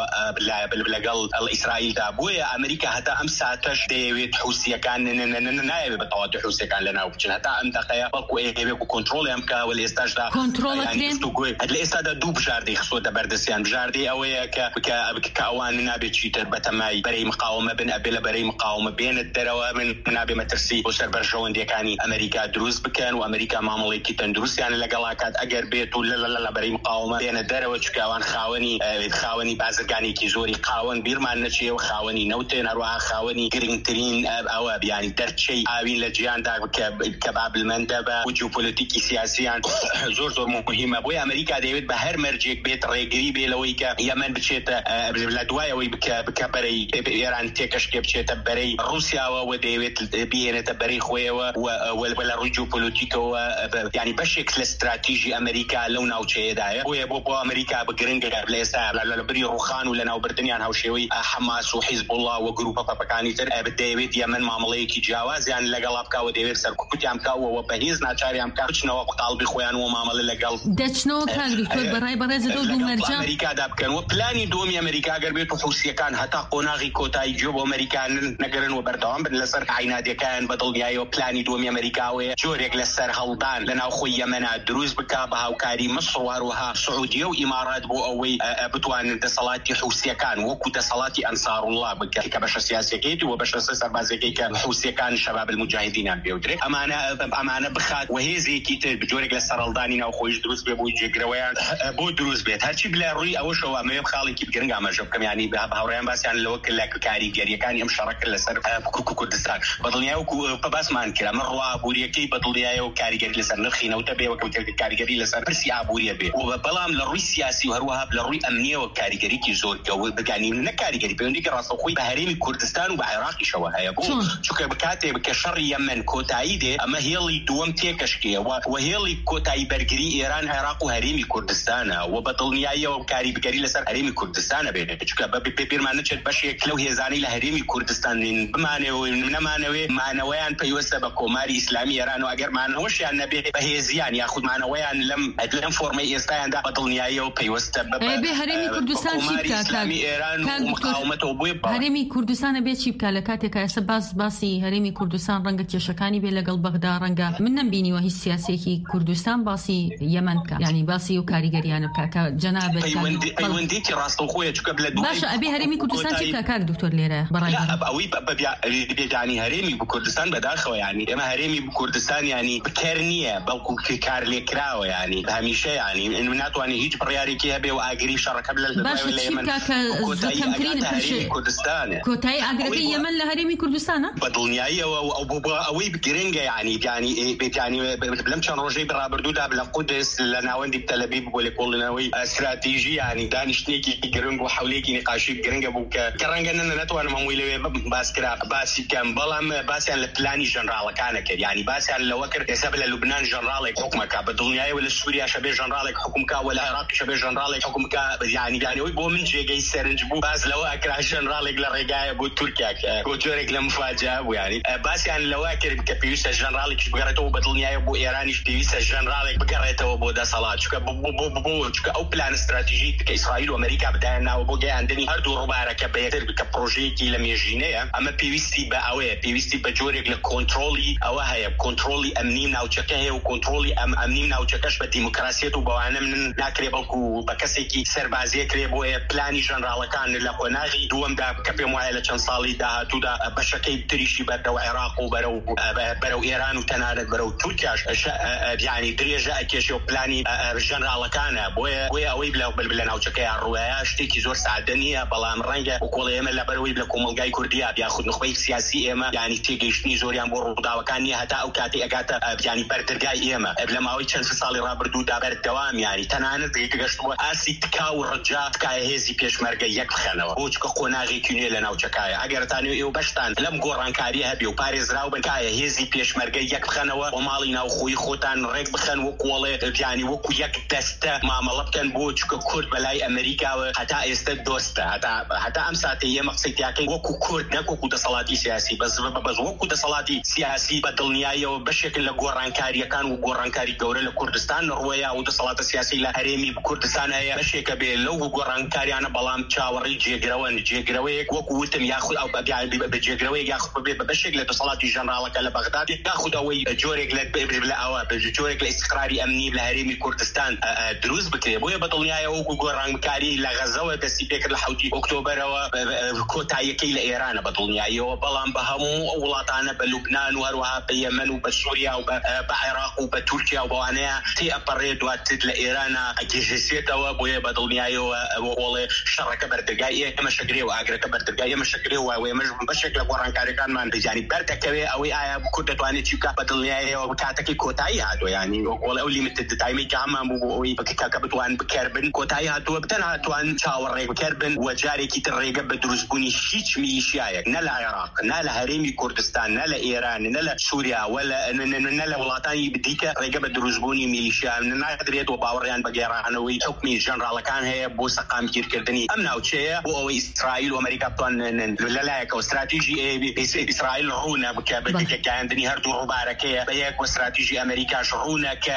لقل الإسرائيل دابوية أمريكا هتا أمساتش ديويد حوسية كان نائب بتوادي حوسية كان لنا وبتشن هتا أم دقيقة بلقوا إيه بيكو كنترول أمكا والإستاج دا كنترول يعني كريم هاد الإستاج دا دوب جاردي خصوة بردسيان بجاردي أوية ك ك كأوان نابي تشيتر بتماي بري مقاومة بين أبيلا بري مقاومة بين الدروة من نابي مترسي وسر برجون دي كاني أمريكا دروز بكان وأمريكا معاملة كي تندروس يعني لقلاكات أجر بيت ولا لا لا بري مقاومة بين الدروة كأوان خاوني خاوني بعزرقاني كي زوري خاون بيرمان نشي وخاوني نوتين أروح خاوني جرينترين أواب يعني درت شيء أبين لجيان دا كباب المندبة وجيوبوليتيكي سياسيا زور زور مهمة بوي أمريكا ديويد بهر مرجيك بيت ريقري بيلويكا يمن بتشيت بلادوايا وي بكبري إيران تيكش كبتشيت بري روسيا وديويد بيين تبري خويا ولا رجو بوليتيكو يعني بشكل استراتيجي أمريكا لونا وشيء داير ويا بوبو أمريكا بجرينجر بليسا لا بري روخان ولا ناو بردنيان هاوشيوي حماس وحزب الله وجروب باباكاني تر بديويد يمن معاملة كي جواز يعني لقلاب كاو ديويد سر كوتي أم كاو وبهيز ناتشاري أم كاو شنو قلبي خويان ومعاملة لقلب دشنو كان دكتور براي براز دو دو مرجع أمريكا داب كان وبلاني دومي أمريكا قربت وحوسية كان حتى قناغي كوتاي جوب أمريكا نقرن وبردوام بنلسر عينات كان بدل جايو بلاني دومي أمريكاوي جوريك لسر هالدان لنا أخويا منا دروز بكابها وكاري مصر وروها سعودية وإمارات بو أوي بتوان اتصالاتي حوسية كان وكو اتصالاتي أنصار الله بك كبش سياسي كيتي وبش سياسي بازي كيك حوسية كان الشباب المجاهدين عم بيودري أمانة أمانة بخات وهي زي كيتي بجوريك لسر هالداني نا أخويش دروز بيبو يجيكرويان بو دروز بيت هالشي بلا روي أو شو ما يبخالي كيف جرنجا ما جبكم يعني بهوريان بس يعني لو كل كاري جري كان يمشارك لسر كوكو كردستان بدلنيا وكو بس ما نكرا مروا بوريا كي بدلنيا وكاري جري لسر نخينا وتبي وكوتل كاري جري لسر برسي عبوريا بي وبلام للروي سياسي وهروها للروي أمنية وكاري جري كي زور جو يعني نكاري جري بيوندي كراس أخوي بهريم كردستان وبعراق شوها يا بو شو كبكاتي بكشر يمن كوتايدة أما هي اللي دوم تيكشكية وهي اللي كوتاي برجري إيران عراق وهريم كردستان وبدلنيا وكاري بجري لسر هريم كردستان بين شو كب بيرمانش بشي كلو هي زاني لهريم كردستان بمعنى ومن معنى معنويان بيوسف بكوماري إسلامي إيران وأجر معنى وش يعني نبي بهزي يعني يأخذ معنويان لم لم فورمي إستان ده بدلنيا يو بيوسف بهريم كردستان شيبكا كان إيران ومقاومته بيبا هريم كردستان بيت شيبكا لكاتك أسباس باسي هريم كردستان رنجة يشكاني بلقل بغداد رنجة من بيني وهي السياسية كردستان باسي يمن كا يعني باسي وكاريجريان كا جناب أيوندي أيوندي كراس خويا شو قبل باش أبي هريمي كردستان شيبكا كاك دكتور ليرة براي لا أبوي ببيع يعني هريمي بكردستان بداخله يعني إما هريمي بكردستان يعني بكرنية بلكو كارلي كراو يعني هميشة يعني إنه ناتو يعني هيج برياري كي هبي وأجري شر قبل باش شيبكا كزكم كرين هريمي كردستان كوتاي أجري يمن لهريمي كردستان بدلنيا أو بوبا أوي بجرينجا يعني يعني يعني بلمشان روجي برابردودا بلا قدس لنا وندي بتل أبيب ولا كل ناوي استراتيجي يعني دانشتنيكي جرينجو حوليكي نقاشي جرينجا بوك كرنجا إننا نتوان ممويلة باس كرا باس كان بلام باس يعني البلاني جنرال كان كده يعني باس يعني لو كر حساب لبنان جنرال حكمك بدلنيا ولا سوريا شبه جنرال حكمك ولا العراق شبه جنرال حكمك يعني يعني ويبو من شيء جاي سرنجبو باس لو أكره جنرال لرجاء بو تركيا كوجورك لمفاجأة يعني باس يعني لو أكر كبيوس جنرال كبقرته بدلنيا بو إيراني كبيوس جنرال بقرته بو ده صلاة شو كبو بو بو بو شو كأو بلان استراتيجي كإسرائيل وأمريكا بدأنا وبو جاي عندني هردو ربع ركبيتر بكبروجي كي لم يجينيه أما بيوستي بأوي بيوستي بجورك لكونترولي أو هاي كونترولي أمنين أو شكاه وكونترولي أم أمنين أو شكاش بالديمقراطية وبوانا من ناكري بالكو بكسيكي سربازي كريبو بلاني جنرال كان لقناغي دوم دا كبي معايلة شنصالي دا تودا بشكي تريشي بدو عراق وبرو برو إيران وتنادى برو تركيا يعني دريجة أكيشيو بلاني جنرال كان بويا بويا أوي بلا بلا أو شكاه الرواية شتيكي زور سعدنية بلا مرنجة وكل يوم لا بروي بلا كومل جاي كردية بياخد نخبي سياسي إما يعني تيجيشني زوريان بوردا وكان هتا أو كاتي أجاتا يعني بردر جاي إما قبل ما أوي كان في صالي رابردو دابر الدوام يعني تناند يتجشوا أسي تكاو الرجاء تكاي هزي بيش مرجع يكخنوا وجك قناغي كني لنا وشكايا أجر تاني يوبشتان لم قران كاريها بيو باريس راو بنكاي هزي بيش مرجع يكخنوا ومالينا وخوي خوتان رك بخن وقولة يعني وكو يك دسته ما ملبكن بوجك كرد بلاي أمريكا حتى استد دوسته حتى حتى أمسات هي مقصد ياكي وكو كرد نكو كود صلاتي سياسي بس بس وكو صلاتي سياسي بدلنيا وبشكل لقران كاريا كان وقران كاري جورة لكردستان نرويا ود صلاة سياسية لهريمي بكردستان هي بشكل بلو گۆڕانکاریانە بەڵام چاوەڕی جێگرەوە جێگرەوەیەک وەکوتم یاخود ئەو بەجێگرەوەی یاخود بە بەشێک لە دەسەڵاتی ژەنراڵەکە لە بەغداد یاخود ئەوەی جۆرێک لە ئەوە جۆرێک لە ئیستقراری ئەمنی لە هەرێمی کوردستان دروست بکرێ بۆیە بەدڵنیایە وەکو گۆڕانکاری لە غەزەوە دەستی پێکرد لە حوتی ئۆکتۆبەرەوە کۆتاییەکەی لە ئێرانە بەدڵنیاییەوە بەڵام بە هەموو وڵاتانە بە لوبنان و هەروەها بە یەمەن و بە سووریا و بە عێراق و بە تورکیا و بەوانەیە تێئەپەڕێ دواتر لە ئێرانە ئەگەشێتەوە بۆیە بەدڵنیاییەوە ئەوڵێ شەڕەکە بەردەگای ئێمە شەگرێ و ئاگرەکە بەردەگای ئێمە شەگرێ و ئێمەش بەشێک لە گۆڕانکاریەکانمان بجانی بەردەکەوێ ئەوەی ئایا کورد دەتوانێت چی بکات بەدڵنیاییەوە کاتێکی کۆتایی هاتووە ینی وەڵێ ئەو لیمیتد تایمی کامان بوو بۆ ئەوەی بکە بتوان بکەربن کۆتایی هاتووە بتەنها توان چاوەڕێ بکەربن و جارێکی تر ڕێگە بە دروستبوونی هیچ میلیشیایەک نە لە عێراق نە لە هەرێمی کوردستان نە لە ئێران نە لە سووریا نە لە وڵاتانی دیکە ڕێگە بە دروستبوونی میلیشیا نادرێت و باوەڕیان بە گێڕانەوەی حکمی ژەنراڵەکان هەیە بۆ سەقامگیرکردنی ئەم ناوچەیە بۆ ئەوەی ئیسرائیل و ئەمریکا بتوانن لەلایەکەوە استراتیژی ئیسرائیل ڕوونە بکە بەگەکەیاندنی هەردوو ڕووبارەکەیە بە یەک و استراتیژی ئەمریکاش ڕوونە کە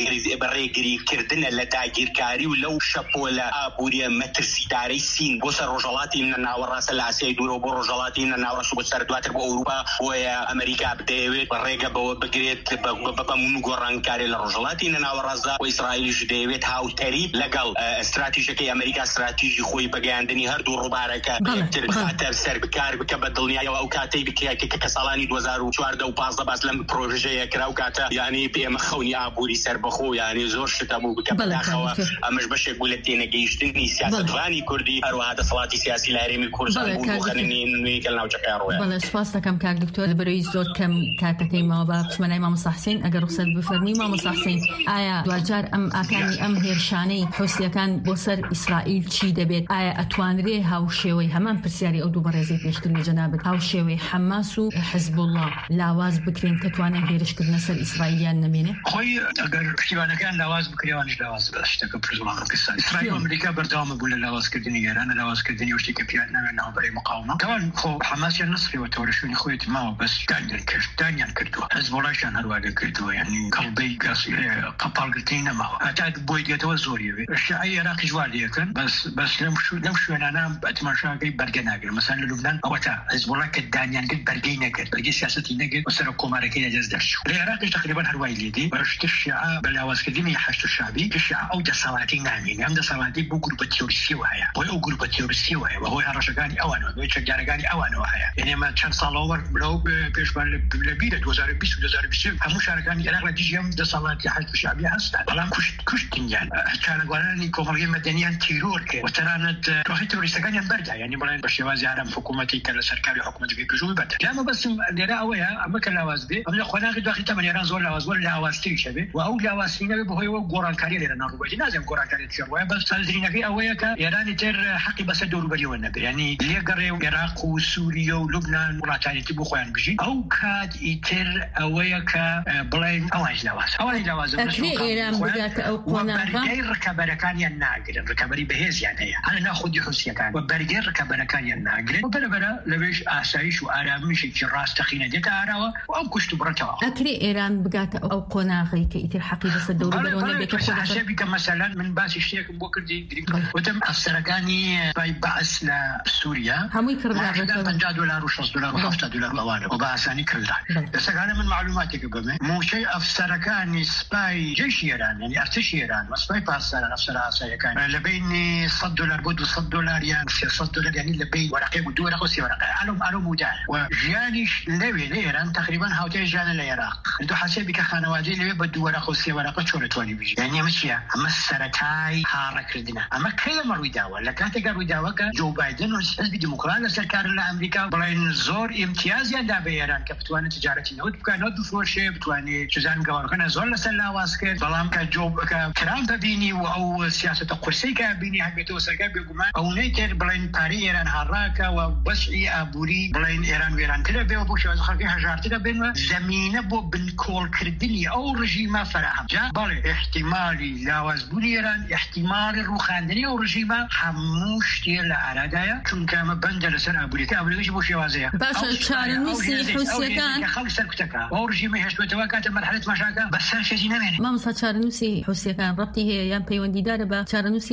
ڕێگریکردنە لە داگیرکاری و لەو شەپۆلە ئابووریە مەترسیدارەی سین بۆ سەر ڕۆژهەڵاتی ناوەڕاستە لە ئاسیای دوورە بۆ ڕۆژهەڵاتی ناوەڕاست بۆ سەر دواتر بۆ ئەوروپا بۆیە ئەمریکا بدەیەوێت بە ڕێگە بەوە بگرێت بەمون گۆڕانکاری لە ڕۆژهەڵاتی ناوەڕاستدا و ئیسرائیلیش دەیەوێت هاوتەری لەگەڵ استراتیژیەکەی ئەمریکا استراتیژی خۆی بەگەیاندنی هەردوو ڕووبارەکە یەکتر بخاتە سەر بکار بکە بە دڵنیایەوە ئەو کاتەی بکە کە ساڵانی دوو هەزار و چواردە و پانزدە باس لەم پرۆژەیە کرا و کاتە یعنی پێمە خەونی ئابووری سەربەخۆ یعنی زۆر شتە بوو بکە بەداخەوە ئەمەش بەشێک بوو لە تێنەگەیشتنی سیاسەتوانی کوردی هەروەها دەسەڵاتی سیاسی لە هەرێمی کوردستان بوو بۆ خەنینی نوێی لە ناوچەکەی ڕۆیە. بەڵێ سپاس دەکەم کاک دکتۆر لەبەرەوەی زۆر کەم کاتەکەی ماوە بە پشمەلای مامۆستا حوسێن ئەگەر ڕوخسەت بفەرمی مامۆستا حوسێن ئایا دوجار ئەم ئاکانی ئەم هێرشانەی حوسیەکان بۆ سەر ئیسرائیل چی دەبێت ئایا ئەتوانرێ هاوشێوەی هەمان پرسیاری ئەو دوو بەڕێزەی پێشتر لە جەنابەت هاوشێوەی حەماس و حزب الله لاواز بکرێن کە توانێت هێرشکردنە سەر ئیسرائیلیان نەمێنێ خۆی ئەگەر پشتیوانەکان لاواز بکرێوانش لاواز بە شتەکە پرزوڵان کەسان ئیسرائیل و ئەمریکا بەردەوام بوو لە لاوازکردنی ئێرانە لاوازکردنی شتێکە پیان ناوێت ناوبەرەی مقاومە کەوان خۆ حەماسیان نسخیوە تەورەشوێنی خۆیەتی ماوە بەس دانیان کرد دانیان کردووە حزب اللهشان هەروەگە کردووە یعنی کەڵبەی قەپاڵگرتنی نەماوە هەتا بۆی دێتەوە زۆریەوێ شیعەی عێراقیش وا لێکن بەس بەس لەم شوێنانە ئەتماشاگەی بەرگە ناگرن مەسەڵەن لە لوبنان ئەوە تا حزب الله کە دانیان کرد بەرگەی نەکرد بەرگەی سیاسەتی نەکرد وەسەر کۆمارەکەی دەست دەرچوو لە عێراقیش تقریبا هەروای لێدی بەشتر شیعە بە لاوازکردنی حەشد شعبی شیعە ئەو دەسەڵاتی نامێنێ ئەم دەسەڵاتی بۆ گروپە تێوریستیەوە هەیە بۆی ئەو گروپە تێوریستیەوە هەیە بەهۆی هەڕەشەکانی ئەوانەوە بۆی چەکدارەکانی ئەوانەوە هەیە یعنی ئێمە چەند ساڵەوە لەو پێشمان لە بیرە دوو هەزار و بیست و دوو هەزار و بیست هەموو شارەکانی عێراق لە دژی ئەم دەسەڵاتی حەشد شعبی هەستن بەڵام کوشت کوشتنیان چانەگوارانی کۆمەڵگەی مەدەنیان تیرۆر کرد و تەنانەت تۆخی تێوریستەکانیان بەردا یعنی بڵێن بە شێوازی ئارام حکوومەتی کە لە سەرکاری حکوومەتەکەی پێشووی بەردە ئەمە بەسم لێرە ئەوەیە ئەمە کە لاواز بێ ئەم لە خۆناغی داخلی تەمەن ئێران زۆر لاواز وەر لاوازتری شەبێ و ئەو لاوازترینەوێ بەهۆیەوە گۆڕانکاری لێرە ناڕوبەتی نازانم گۆڕانکاری چێ وایە بەس سەرنجینەکەی ئەوەیە کە ئێرانی تر حەقی بەسەر دەوروبەریەوە نەبێ یعنی لێگەڕێ و عێراق و سووریا و لوبنان وڵاتانێتی بۆ خۆیان بژین ئەو کات ئیتر ئەوەیە کە بڵێن ئەوانش لاواز ئەوانش لاوازە ئێران بگاتە ئەو بەرگەی ڕکەبەرەکانیان ناگرن ڕکەبەری بەهێزیان هەیە هەنە ناخودی حوسیەکان و بەرگەی ڕکەبەرەکانیان ناگرن و بەرەبەرە لەوێش ئاسایش و ئارامشێکی ڕاستەقینە دێتە ئاراوە و ئەم کوشت و بڕەتەوە ئەکرێ ئێران بگاتە ئەو قۆناغی کە ئیتر حەقی بەسەر دەوروبەرەوە نەبێت حسابی کە مەسەلەن من باسی شتێکم بۆ کردی وتم ئەفسەرەکانی بەعس لە سووریا هەمووی کردرا پەنجا دلار و شەست دلار و هەفتاد دلار ئەوانە و بە ئاسانی کردرا دەسەکانە من معلوماتێکە بمێ موچەی ئەفسەرەکانی سپای جێشی ئێران یعنی ئەرتشی ئێران و سپای پاسداران ئەفسەر ئاساییەکان لە بینی سەد دلار بۆ دووسەد دلار یان سێسەد دلار یعنی لە بین وەرەقەی و دوو وەرەق و سێ وەرەق ئەلۆم ئەلۆم ودار و ژیانیش لەوێ لە ئێران تقریبا هاوتای ژیانە لە عێراق دو حسابی کە خانەوادەی لەوێ بە دوو وەرەق و سێ وەرەق چۆن دەتوانی بژی یعنی ئەمە چییە ئەمە سەرەتای هاڕەکردنە ئەمە کەی ئەمە ڕووی داوە لە کاتێکا ڕووی داوە کە جو بایدن و حزبی دیموکرات لەسەر کار لە ئەمریکا بڵێن زۆر ئیمتیازیان دا بە ئێران کە بتوانێت تجارەتی نەوت بکەنەوە بفرۆشێ بتوانێت چزان گەوارەکانە زۆر لەسەر لاواز کرد بەڵام کە جو ترامپ بینی و ئەو سیاسەتە قورسەی کە بینی هەبێتەوە سەرکار بێگومان ئەوەی تر بڵێن پارەی ئێران هەڕاکە و بەشی ئابووری بڵێن ئێران وێرانترە بێەوە بۆ شێوازە خەڵکی هەژارترە بێنوە زەمینە بۆ بنکۆڵکردنی ئەو ڕژیمە فراهم جا بەڵێ احتیمالی لاوازبوونی ئێران احتیمالی ڕوخاندنی ئەو ڕژیمە هەموو شتێ لە ئارادایە چونکە ئەمە بەندە لەسەر ئابووریەکە ئابووریەکەش بۆ شێوازەیە باشە چارەنووسی حوسیەکان خەڵک سەرکوتەکە ئەو ڕژیمە هێشتوێتەوە کاتە مەرحەلەت ماشاکە بەسەر شێزی نەمێنێ مامۆستا چارەنووسی حوسیەکان ڕەبتی هەیە یان پەیوەندیدارە بە چارەنووسی ئێرانەوە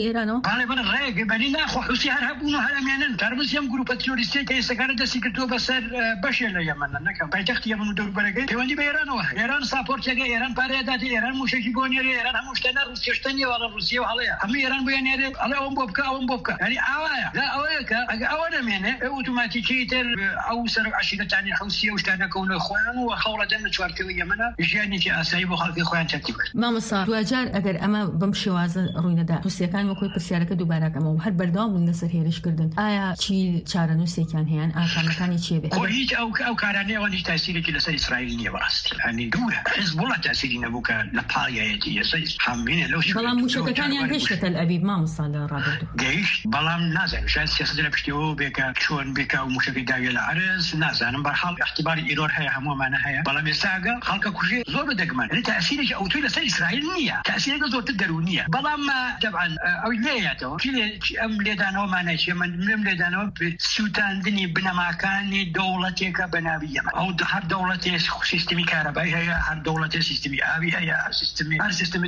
باڵێ بن ڕێک بەنی ناخۆ حوسی هەر هەبوون و هەرامێنن تەرمز یەم گروپە تیۆریستی کە ئێستاکانە دەستی کردووە بەسەر بەشێ لە یەمەن نەکەم پایتەختی یەمەن و دەوروبەرەکەی پەیوەندی بە ئێرانەوە ئێران ساپۆرتێکە ئێران پارەیە دادی ئێران موشێکی بۆ نێرێ ئێران هەموو شتەنە رووسیەشتە نیە وەڵە رووسیا و هەڵەیە هەموو ئێران بۆیان نێرێ هەڵێ ئەوم بۆ بکە ئەوم بۆ بکە یعنی ئاوایە لا ئەوەیە کە ئەگە ئەوە نەمێنێ ئۆتۆماتیکی تر ئەو سەر عەشیرەتانی حوسیە و شتانەکەونە خۆیان و خەوڵەدەن لە چوارچێوەی یەمەنە ژیانێکی ئاسایی بۆ خەڵکی خۆیان تەرتیب کرد. مامۆستا دوجار ئەگەر ئەمە بەم شێوازە ڕووی نەدا حوسیەکان وەکوی پرسیارەکە دووبارەکەمەوە هەر بەردەوام بوون لەسەر هێرشکردن ئایا چی چارەنووسێکیان هەیەن ئاکامەکانی چێ بێ؟ هیچ ئەو ئەو کارانەی ئەوان هیچ تاسیرێکی لەسەر ئیسرائیل نییە بەڕاستی ئەنی دوورە حیزبوڵە تاسیری نەبوو کە لە پاڵیایەتی ئێستا هەمبینە لەو بەڵام موشەکەکانیان گەیشتە تەل ئەبیب مامۆستا لە ڕابردوو گەیشت بەڵام نازانم شاید سیاسەت لە پشتیەوە بێکە چۆن بێکە و موشەکەی داوێ لە عەرز نازانم بەرحاڵ احتیباری ئیرۆر هەیە هەموومانە هەیە بەڵام ئێستا ئەگە خەڵکە کوژێ زۆر بەدەگمان تاسیرێکی ئەوتوی لەسەر ئیسرائیل نییە تاسیرێکە زۆرتر دەرونیە بەڵام طبعا ئەو لێیاتەوە ئەم لێدانەوەمانێکی من لێم لێدانەوە سووتاندنی بنەماکانی دەوڵەتێکە بە ناوی یەمەن ئەو هەر دەوڵەتێ سیستمی کارەبایی هەیە هەر دەوڵەتێ سیستمی ئاوی هەیە سیستمی هەر سیستمی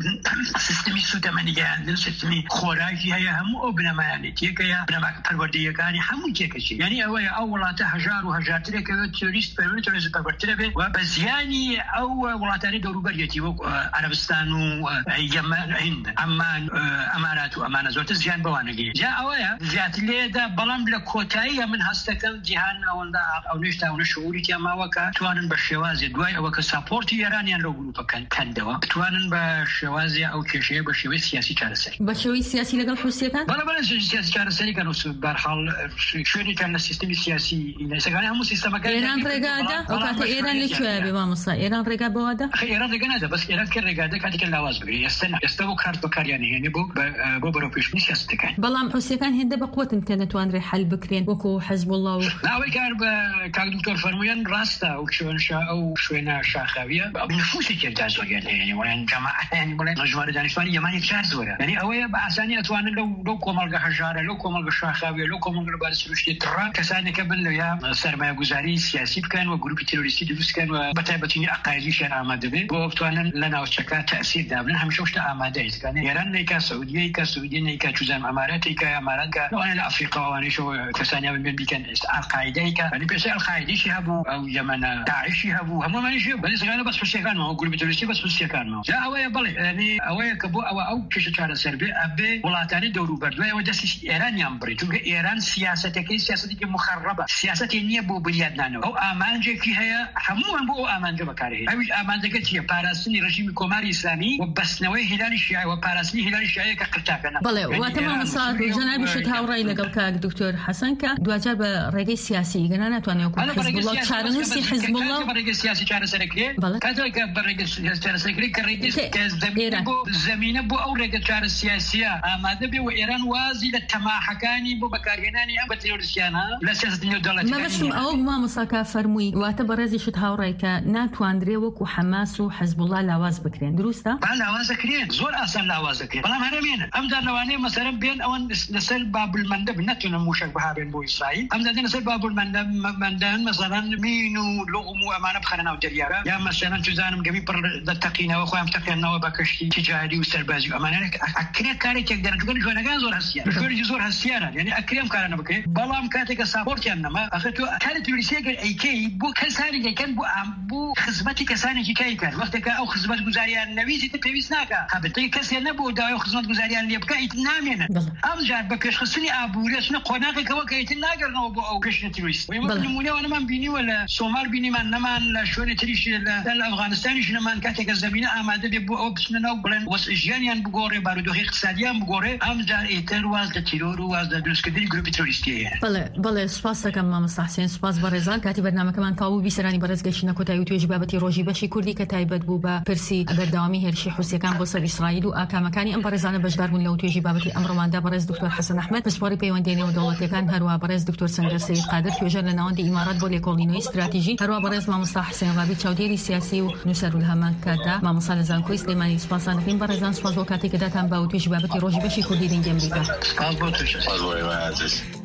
سیستمی سوتەمەنیگەیاندن سیستمی خۆراکی هەیە هەموو ئەو بنەمایانێتیەکەیە بنەماکە پەروەردەیەکانی هەموو تێکەچی یعنی ئەوەیە ئەو وڵاتە هەژار و هەژارترێکەوە تۆریست پەروەردە تۆریست پەروەردترە بێ و بە زیانی ئەو وڵاتانی دەوروبەریەتی وەک عەرەبستان و یەمەن هیند ئەمان ئەمارات و ئەمانە زۆرتر زیان بەوانەگەی جا ئەوەیە زیاتر لێدا بەڵام لە کۆتاییە من هەستەکەم جیهان ئەوەندا ئەو نێشتا ئەوە شعوری تیاماوەکە توانن بە شێوازی دوای ئەوە کە ساپۆرتی ئێرانیان لەو گروپەکەن کەندەوە بتوانن بە شێوازی ئەو کێشەیە بە شێوەی سیاسی چارەسەری بە شێوەی سیاسی لەگەڵ حوسیەکان بەڵێ بەڵێ سیاسی چارەسەری کەن و بەرحاڵ شوێنێکیان لە سیستمی سیاسی ئێستاکانی هەموو سیستەمەکان ئێران ڕێگادا ئەو کاتە ئێران لەکوێیە بێ مامۆستا ئێران ڕێگا بەوادا ئێران ڕێگا نادا بەس ئێران کە ڕێگادا کاتێکە لاواز بگرێ ئێستا ئێستا بۆ کارت بەکاریان هێنێ بۆ بۆ بەرەو پێشبینی سیاستەکان بەڵام حوسیەکان هێندە بە قوتن کە نەتوانرێ حەل بکرێن وەکو حەزبوڵڵا و ئەوەی کار بە کاک دکتۆر فەرموویان ڕاستە ئەو شوێنشا ئەو شوێنە شاخاویە نفوسی تێدا زۆریان هەیە وڵیان جەماعەتیانی بڵێن ژمارە دانیشتوانی یەمانی چار زۆرە یعنی ئەوەیە بە ئاسانی ئەتوانن لەو لەو کۆمەڵگە هەژارە لەو کۆمەڵگە شاخاویە لەو کۆمەڵگە لەبارە سروشتی تڕا کەسانێکە بن لەویا سەرمایەگوزاری سیاسی بکەن و گروپی تێرۆریستی دروستکەن و بەتایبەتی عەقایدیشیان ئامادە بێت بۆ بتوانن لە ناوچەکە تەئسیر دابن هەمیشە شتە ئامادەیە ئێران نەیکا سعودیە ئیکا سعودیە نەیکا چوزان ئەمارات ئیکا ئەمارات کە لەوانە لە ئەفریقا وانیشەوە کەسانیان بن بیکەن ئەلقاعیدەیکە یعنی پێشتر ئەلقاعیدەیشی هەبوو ئەو یەمەنە داعشی هەبوو هەموومانیش بەڵێ سەگانە بەس حوسیەکانمەوە گروپی تێرۆریستی بەس حوسیەکانمەوە جا ئەوەیە بڵێ یعنی ئەوەیە کە بۆ ئەوە ئەو کێشە چارەسەر بێ ئەبێ وڵاتانی دەوروبەردوایەوە دەستی ئێرانیان بڕی چونکە ئێران سیاسەتەکەی سیاسەتێکی مخەڕەبە سیاسەتی نییە بۆ بنیادنانەوە ئەو ئامانجێکی هەیە هەمووان بۆ ئەو ئامانجە بەکارهێنن ئەویش ئامانجەکە چییە پاراستنی ڕژیمی کۆماری ئیسلامی و بەستنەوەی هیلالی شیعە و پاراستنی هیلالی شیعە کە قرتاکەن بەڵێ واتە مامۆستا جەنابی شت هاوڕێی لەگەڵ کاک دکتۆر حەسەن کە دوجار بە ڕێگەی سیاسی ئیگەنا ناتوانێت وەکو حیزبوڵڵا چارەنووسی حیزبوڵڵا بە ڕێگەی سیاسی چارەسەرەکرێ کاتێک بە ڕێگەی سیاسی چارەسەرەکرێ کە ڕێگەی زەمینە بۆ ئەو ڕێگە چارە سیاسیە ئامادە بێ و ئێران وازی لە تەماحەکانی بۆ بەکارهێنانی ئەم بە تێرۆریستیانە لە سیاست نێودەوڵەتیەکان مەبەستم ئەو مامۆستا کا فەرمووی واتە بە ڕێزی شت هاوڕێی کە ناتواندرێ وەکو حەماس و حیزبوڵڵا لاواز بکرێن دروستە؟ با لاواز دەکرێن زۆر ئاسان لاواز دەکرێن بەڵام هەرێمێنن ئەمجار لەوانەیە مەسەرەن بێن ئەوەن لەسەر بابلمەندە نەتوانن موشک بەهابێن بۆ ئیسرائیل ئەمجار لەسەر بابلمەندە مەندەن مەسەرەن مین و لۆغم و ئەمانە بخەنە ناو دەریاە یا مەسەرەن توزانم گەمی پڕ دەتەقینەوە خۆیان بتەقێنەوە بە کەشتی تجاری و سەربازی و ئەمانە ئەکرێ کارێکێک دەرەنجگەن جوانەکان زۆر هەستیان شوێنێکی زۆر هەستیانە یعنی ئەکرێم کارانە بکرێت بەڵام کاتێکە ساپۆرتیان نەما ئەخە تۆ کارە توریستێکگەر ئەیکەی بۆ کەسانی دەکەن بۆ بۆ خزمەتی کەسانێکی کایکەن وەختێکە ئەو خزمەت گوزاریان نەویزی تر پێویست ناکە هەبتەی کەسێ نەبوو داوای خزمەت گوزاریان لێ بکە ئیتر نامێنن ئەمجار بە پێشخستنی ئابوورە چونە قۆناغێکەوە کە ئیتر ناگەڕنەوە بۆ ئەو گەشتە توریست نمونەوە نەمان بینیوە لە سۆمال بینیمان نەمان لە شوێنی تریش لە ئەفغانستانیش نەمان کاتێکە زەمینە ئامادە بێ بۆ ئەو بچنە ناو بڵێن وەسع ژیانیان بگۆڕێ بارودۆخی اقتصادیان بگۆڕێ ئەمجار ئیتر واز لە تیرۆر و واز لە دروستکردنی گروپی تۆریستیە بەڵێ بەڵێ سوپاس دەکەم مامۆستا حوسێن سوپاس بە ڕێزان کاتی بەرنامەکەمان تاوو بیسەرانی بەڕێزگەشتنە کۆتایی و توێژی بابەتی ڕۆژی بەشی کوردی کە تایبەت بوو بە پرسی بەردەوامی هێرشی حوسیەکان بۆ سەر ئیسرائیل و ئاکامەکانی ئەم بەڕێزانە بەشدار بوون لەو توێژی بابەتی ئەمڕۆماندا بەڕێز دکتۆر حەسەن ئەحمەد پسپۆری پەیوەندی نێودەوڵەتیەکان هەروە بەڕێز دکتۆر سەنگەر سەید قادر توێژەر لە ناوەندی ئیمارات بۆ لێکۆڵینەوەی استراتیژی هەروە بەڕێز مامۆستا حوسێن ڕابی چاودێری سیاسی و نووسەرولهەمان کاتدا مامۆستا لە زانکۆی سلێمانی سوپاسان دەکەین بەڕێزان سوپاس بۆ کاتێککە داتان بە توێژی بابەتی ڕۆژی بەشی کوردی دەنگی ئەمریکا.